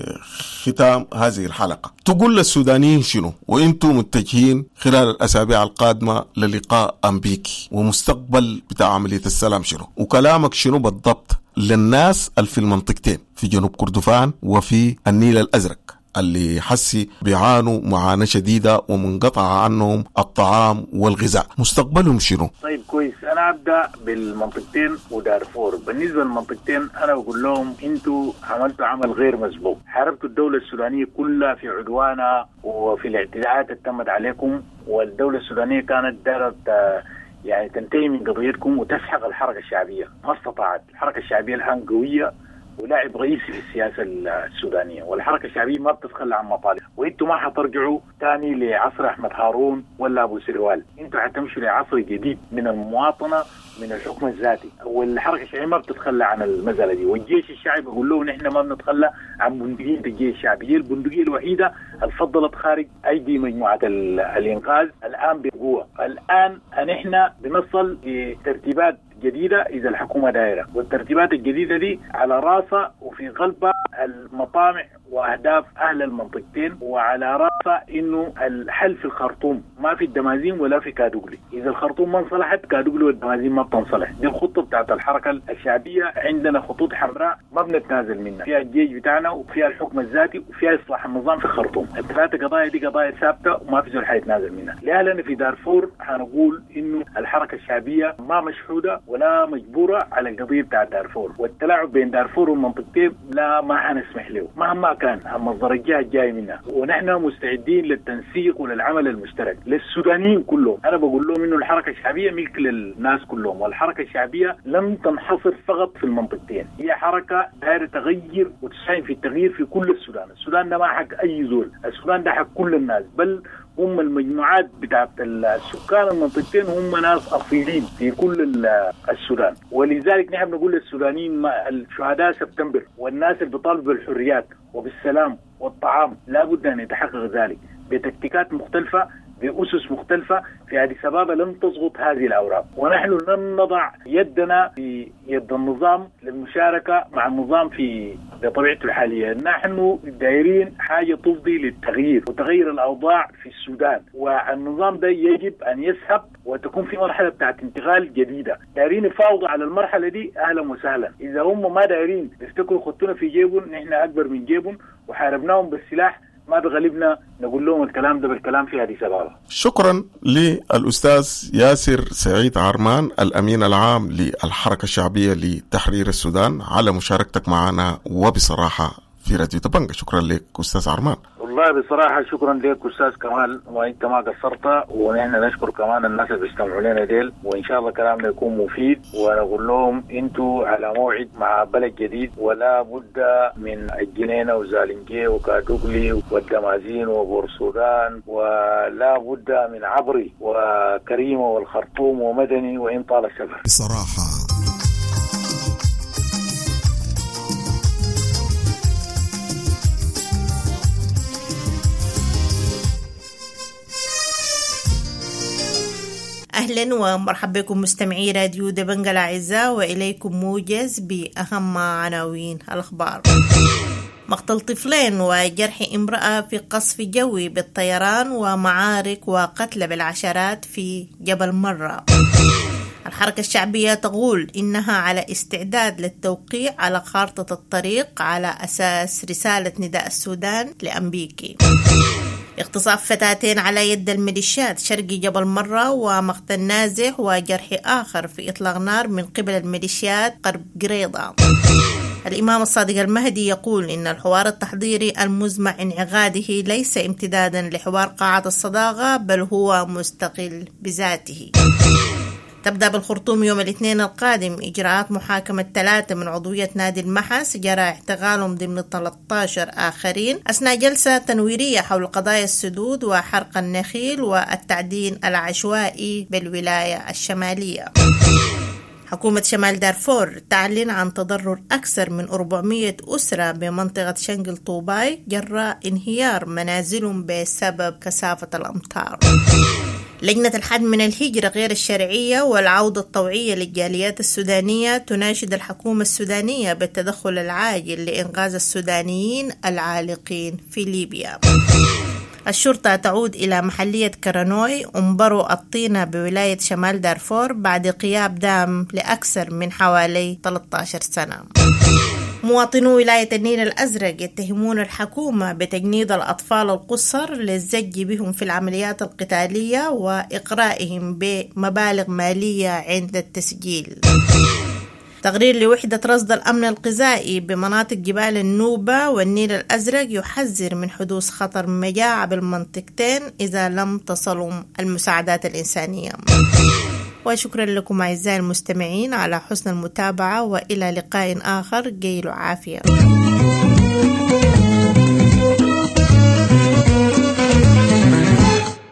لختام هذه الحلقة تقول للسودانيين شنو وانتم متجهين خلال الاسابيع القادمة للقاء أمبيكي ومستقبل بتاع عملية السلام شنو، وكلامك شنو بالضبط للناس اللي في المنطقتين في جنوب كردفان وفي النيل الأزرق اللي حسي بيعانوا معاناة شديدة ومنقطع عنهم الطعام والغذاء، مستقبلهم شنو؟ طيب كويس، أنا أبدأ بالمنطقتين ودارفور. بالنسبة للمنطقتين أنا بقول لهم أنتوا عملتوا عمل غير مسبوق، حاربتوا الدولة السودانية كلها في عدوانها وفي الاعتداءات اللي تمت عليكم، والدولة السودانية كانت دارت يعني تنتهي من قضيتكم وتسحق الحركة الشعبية. ما استطاعت. الحركة الشعبية الآن قوية ولاعب رئيسي في السياسة السودانية، والحركة الشعبية ما بتتخلى عن مطالب. وانتم ما حترجعوا تاني لعصر أحمد هارون ولا أبو سروال، انتم حتمشوا لعصر جديد من المواطنة من الحكم الذاتي، والحركة الشعبية ما بتتخلى عن المسألة دي. والجيش الشعبي بقول له نحن ما بنتخلى عن بندقية الجيش الشعبي، هي البندقية الوحيدة اللي فضلت خارج أيدي مجموعة الإنقاذ الآن بقوة. الآن نحن بنصل لترتيبات جديدة إذا الحكومة دائرة، والترتيبات الجديدة دي على راسها وفي قلبها المطامع وأهداف أهل المنطقتين، وعلى راسها إنه الحل في الخرطوم ما في الدمازين ولا في كادوغلي. إذا الخرطوم ما انصلحت كادوغلي والدمازين ما بتنصلح. دي الخطة بتاعت الحركة الشعبية. عندنا خطوط حمراء ما بنتنازل منها، فيها الجيش بتاعنا وفيها الحكم الذاتي وفيها إصلاح النظام في الخرطوم. الثلاثة قضايا دي قضايا ثابتة وما في زول حيتنازل منها. لأهلنا في دارفور حنقول إنه الحركة الشعبية ما مشحودة ولا مجبورة على القضية بتاع دارفور، والتلاعب بين دارفور والمنطقتين لا ما حنسمح له مهما كان المصدر الجهة الجاي منها. ونحن مستعدين للتنسيق وللعمل المشترك للسودانيين كلهم. أنا بقول لهم إنه الحركة الشعبية ملك للناس كلهم، والحركة الشعبية لم تنحصر فقط في المنطقتين، هي حركة دايرة تغير وتساهم في التغيير في كل السودان. السودان ده ما حق أي زول، السودان ده حق كل الناس، بل هم المجموعات بتاعت السكان المنطقتين هم ناس أصيلين في كل السودان. ولذلك نحن نقول للسودانيين الشهداء سبتمبر والناس اللي بيطالبوا بالحريات وبالسلام والطعام لابد أن يتحقق ذلك بتكتيكات مختلفة بأسس مختلفة. في أديس أبابا لم تسقط هذه الأوراق، ونحن لن نضع يدنا في يد النظام للمشاركة مع النظام في بطبيعته الحالية. نحن دايرين حاجة تفضي للتغيير وتغيير الأوضاع في السودان، والنظام ده يجب أن يسحب وتكون في مرحلة بتاعت انتقال جديدة. دايرين يفاوضوا على المرحلة دي أهلا وسهلا. إذا هم ما دايرين يفتكروا خطونا في جيبهم، نحن أكبر من جيبهم وحاربناهم بالسلاح ما بغلبنا نقول لهم الكلام ده بالكلام في أديس أبابا. شكرا للأستاذ ياسر سعيد عرمان الأمين العام للحركة الشعبية لتحرير السودان على مشاركتك معنا وبصراحة في راديو دبنجة. شكرا لك أستاذ عرمان. والله والله بصراحة شكرا لك أستاذ كمال، وأنت ما قصرت، ونحن نشكر كمان الناس اللي بيستمعوا لنا ديل، وإن شاء الله كلامنا يكون مفيد. ونقول لهم أنتوا على موعد مع بلد جديد، ولا بد من الجنينة وزالنجي وكادوغلي والدمازين وبورسودان، ولا بد من عبري وكريمة والخرطوم ومدني وإن طال السفر. بصراحة أهلا ومرحبا بكم مستمعي راديو دبنجة الأعزاء، وإليكم موجز بأهم عناوين الأخبار. مقتل طفلين وجرح امرأة في قصف جوي بالطيران، ومعارك وقتل بالعشرات في جبل مرة. الحركة الشعبية تقول إنها على استعداد للتوقيع على خارطة الطريق على أساس رسالة نداء السودان لأمبيكي. اغتصاب فتاتين على يد الميليشيات شرقي جبل مرة، ومقتل نازح وجرح آخر في إطلاق نار من قبل الميليشيات قرب قريضة. الإمام الصادق المهدي يقول إن الحوار التحضيري المزمع انعقاده ليس امتدادا لحوار قاعة الصداقة، بل هو مستقل بذاته. تبدأ بالخرطوم يوم الاثنين القادم إجراءات محاكمة ثلاثة من عضوية نادي المحس جرى اعتقالهم ضمن ثلاثة عشر آخرين أثناء جلسة تنويرية حول قضايا السدود وحرق النخيل والتعدين العشوائي بالولاية الشمالية. حكومة شمال دارفور تعلن عن تضرر أكثر من أربعمائة أسرة بمنطقة شنقل طوباي جراء انهيار منازلهم بسبب كثافة الأمطار. لجنة الحد من الهجرة غير الشرعية والعودة الطوعية للجاليات السودانية تناشد الحكومة السودانية بالتدخل العاجل لإنقاذ السودانيين العالقين في ليبيا. الشرطة تعود إلى محلية كرانوي أمبرو الطينة بولاية شمال دارفور بعد غياب دام لأكثر من حوالي ثلاثة عشر سنة. مواطنو ولاية النيل الأزرق يتهمون الحكومة بتجنيد الأطفال القصر للزج بهم في العمليات القتالية وإقرائهم بمبالغ مالية عند التسجيل. تقرير لوحدة رصد الأمن الغذائي بمناطق جبال النوبة والنيل الأزرق يحذر من حدوث خطر مجاعة بالمنطقتين إذا لم تصلهم المساعدات الإنسانية. وشكرا لكم أعزائي المستمعين على حسن المتابعة، وإلى لقاء آخر. جيلوا عافية.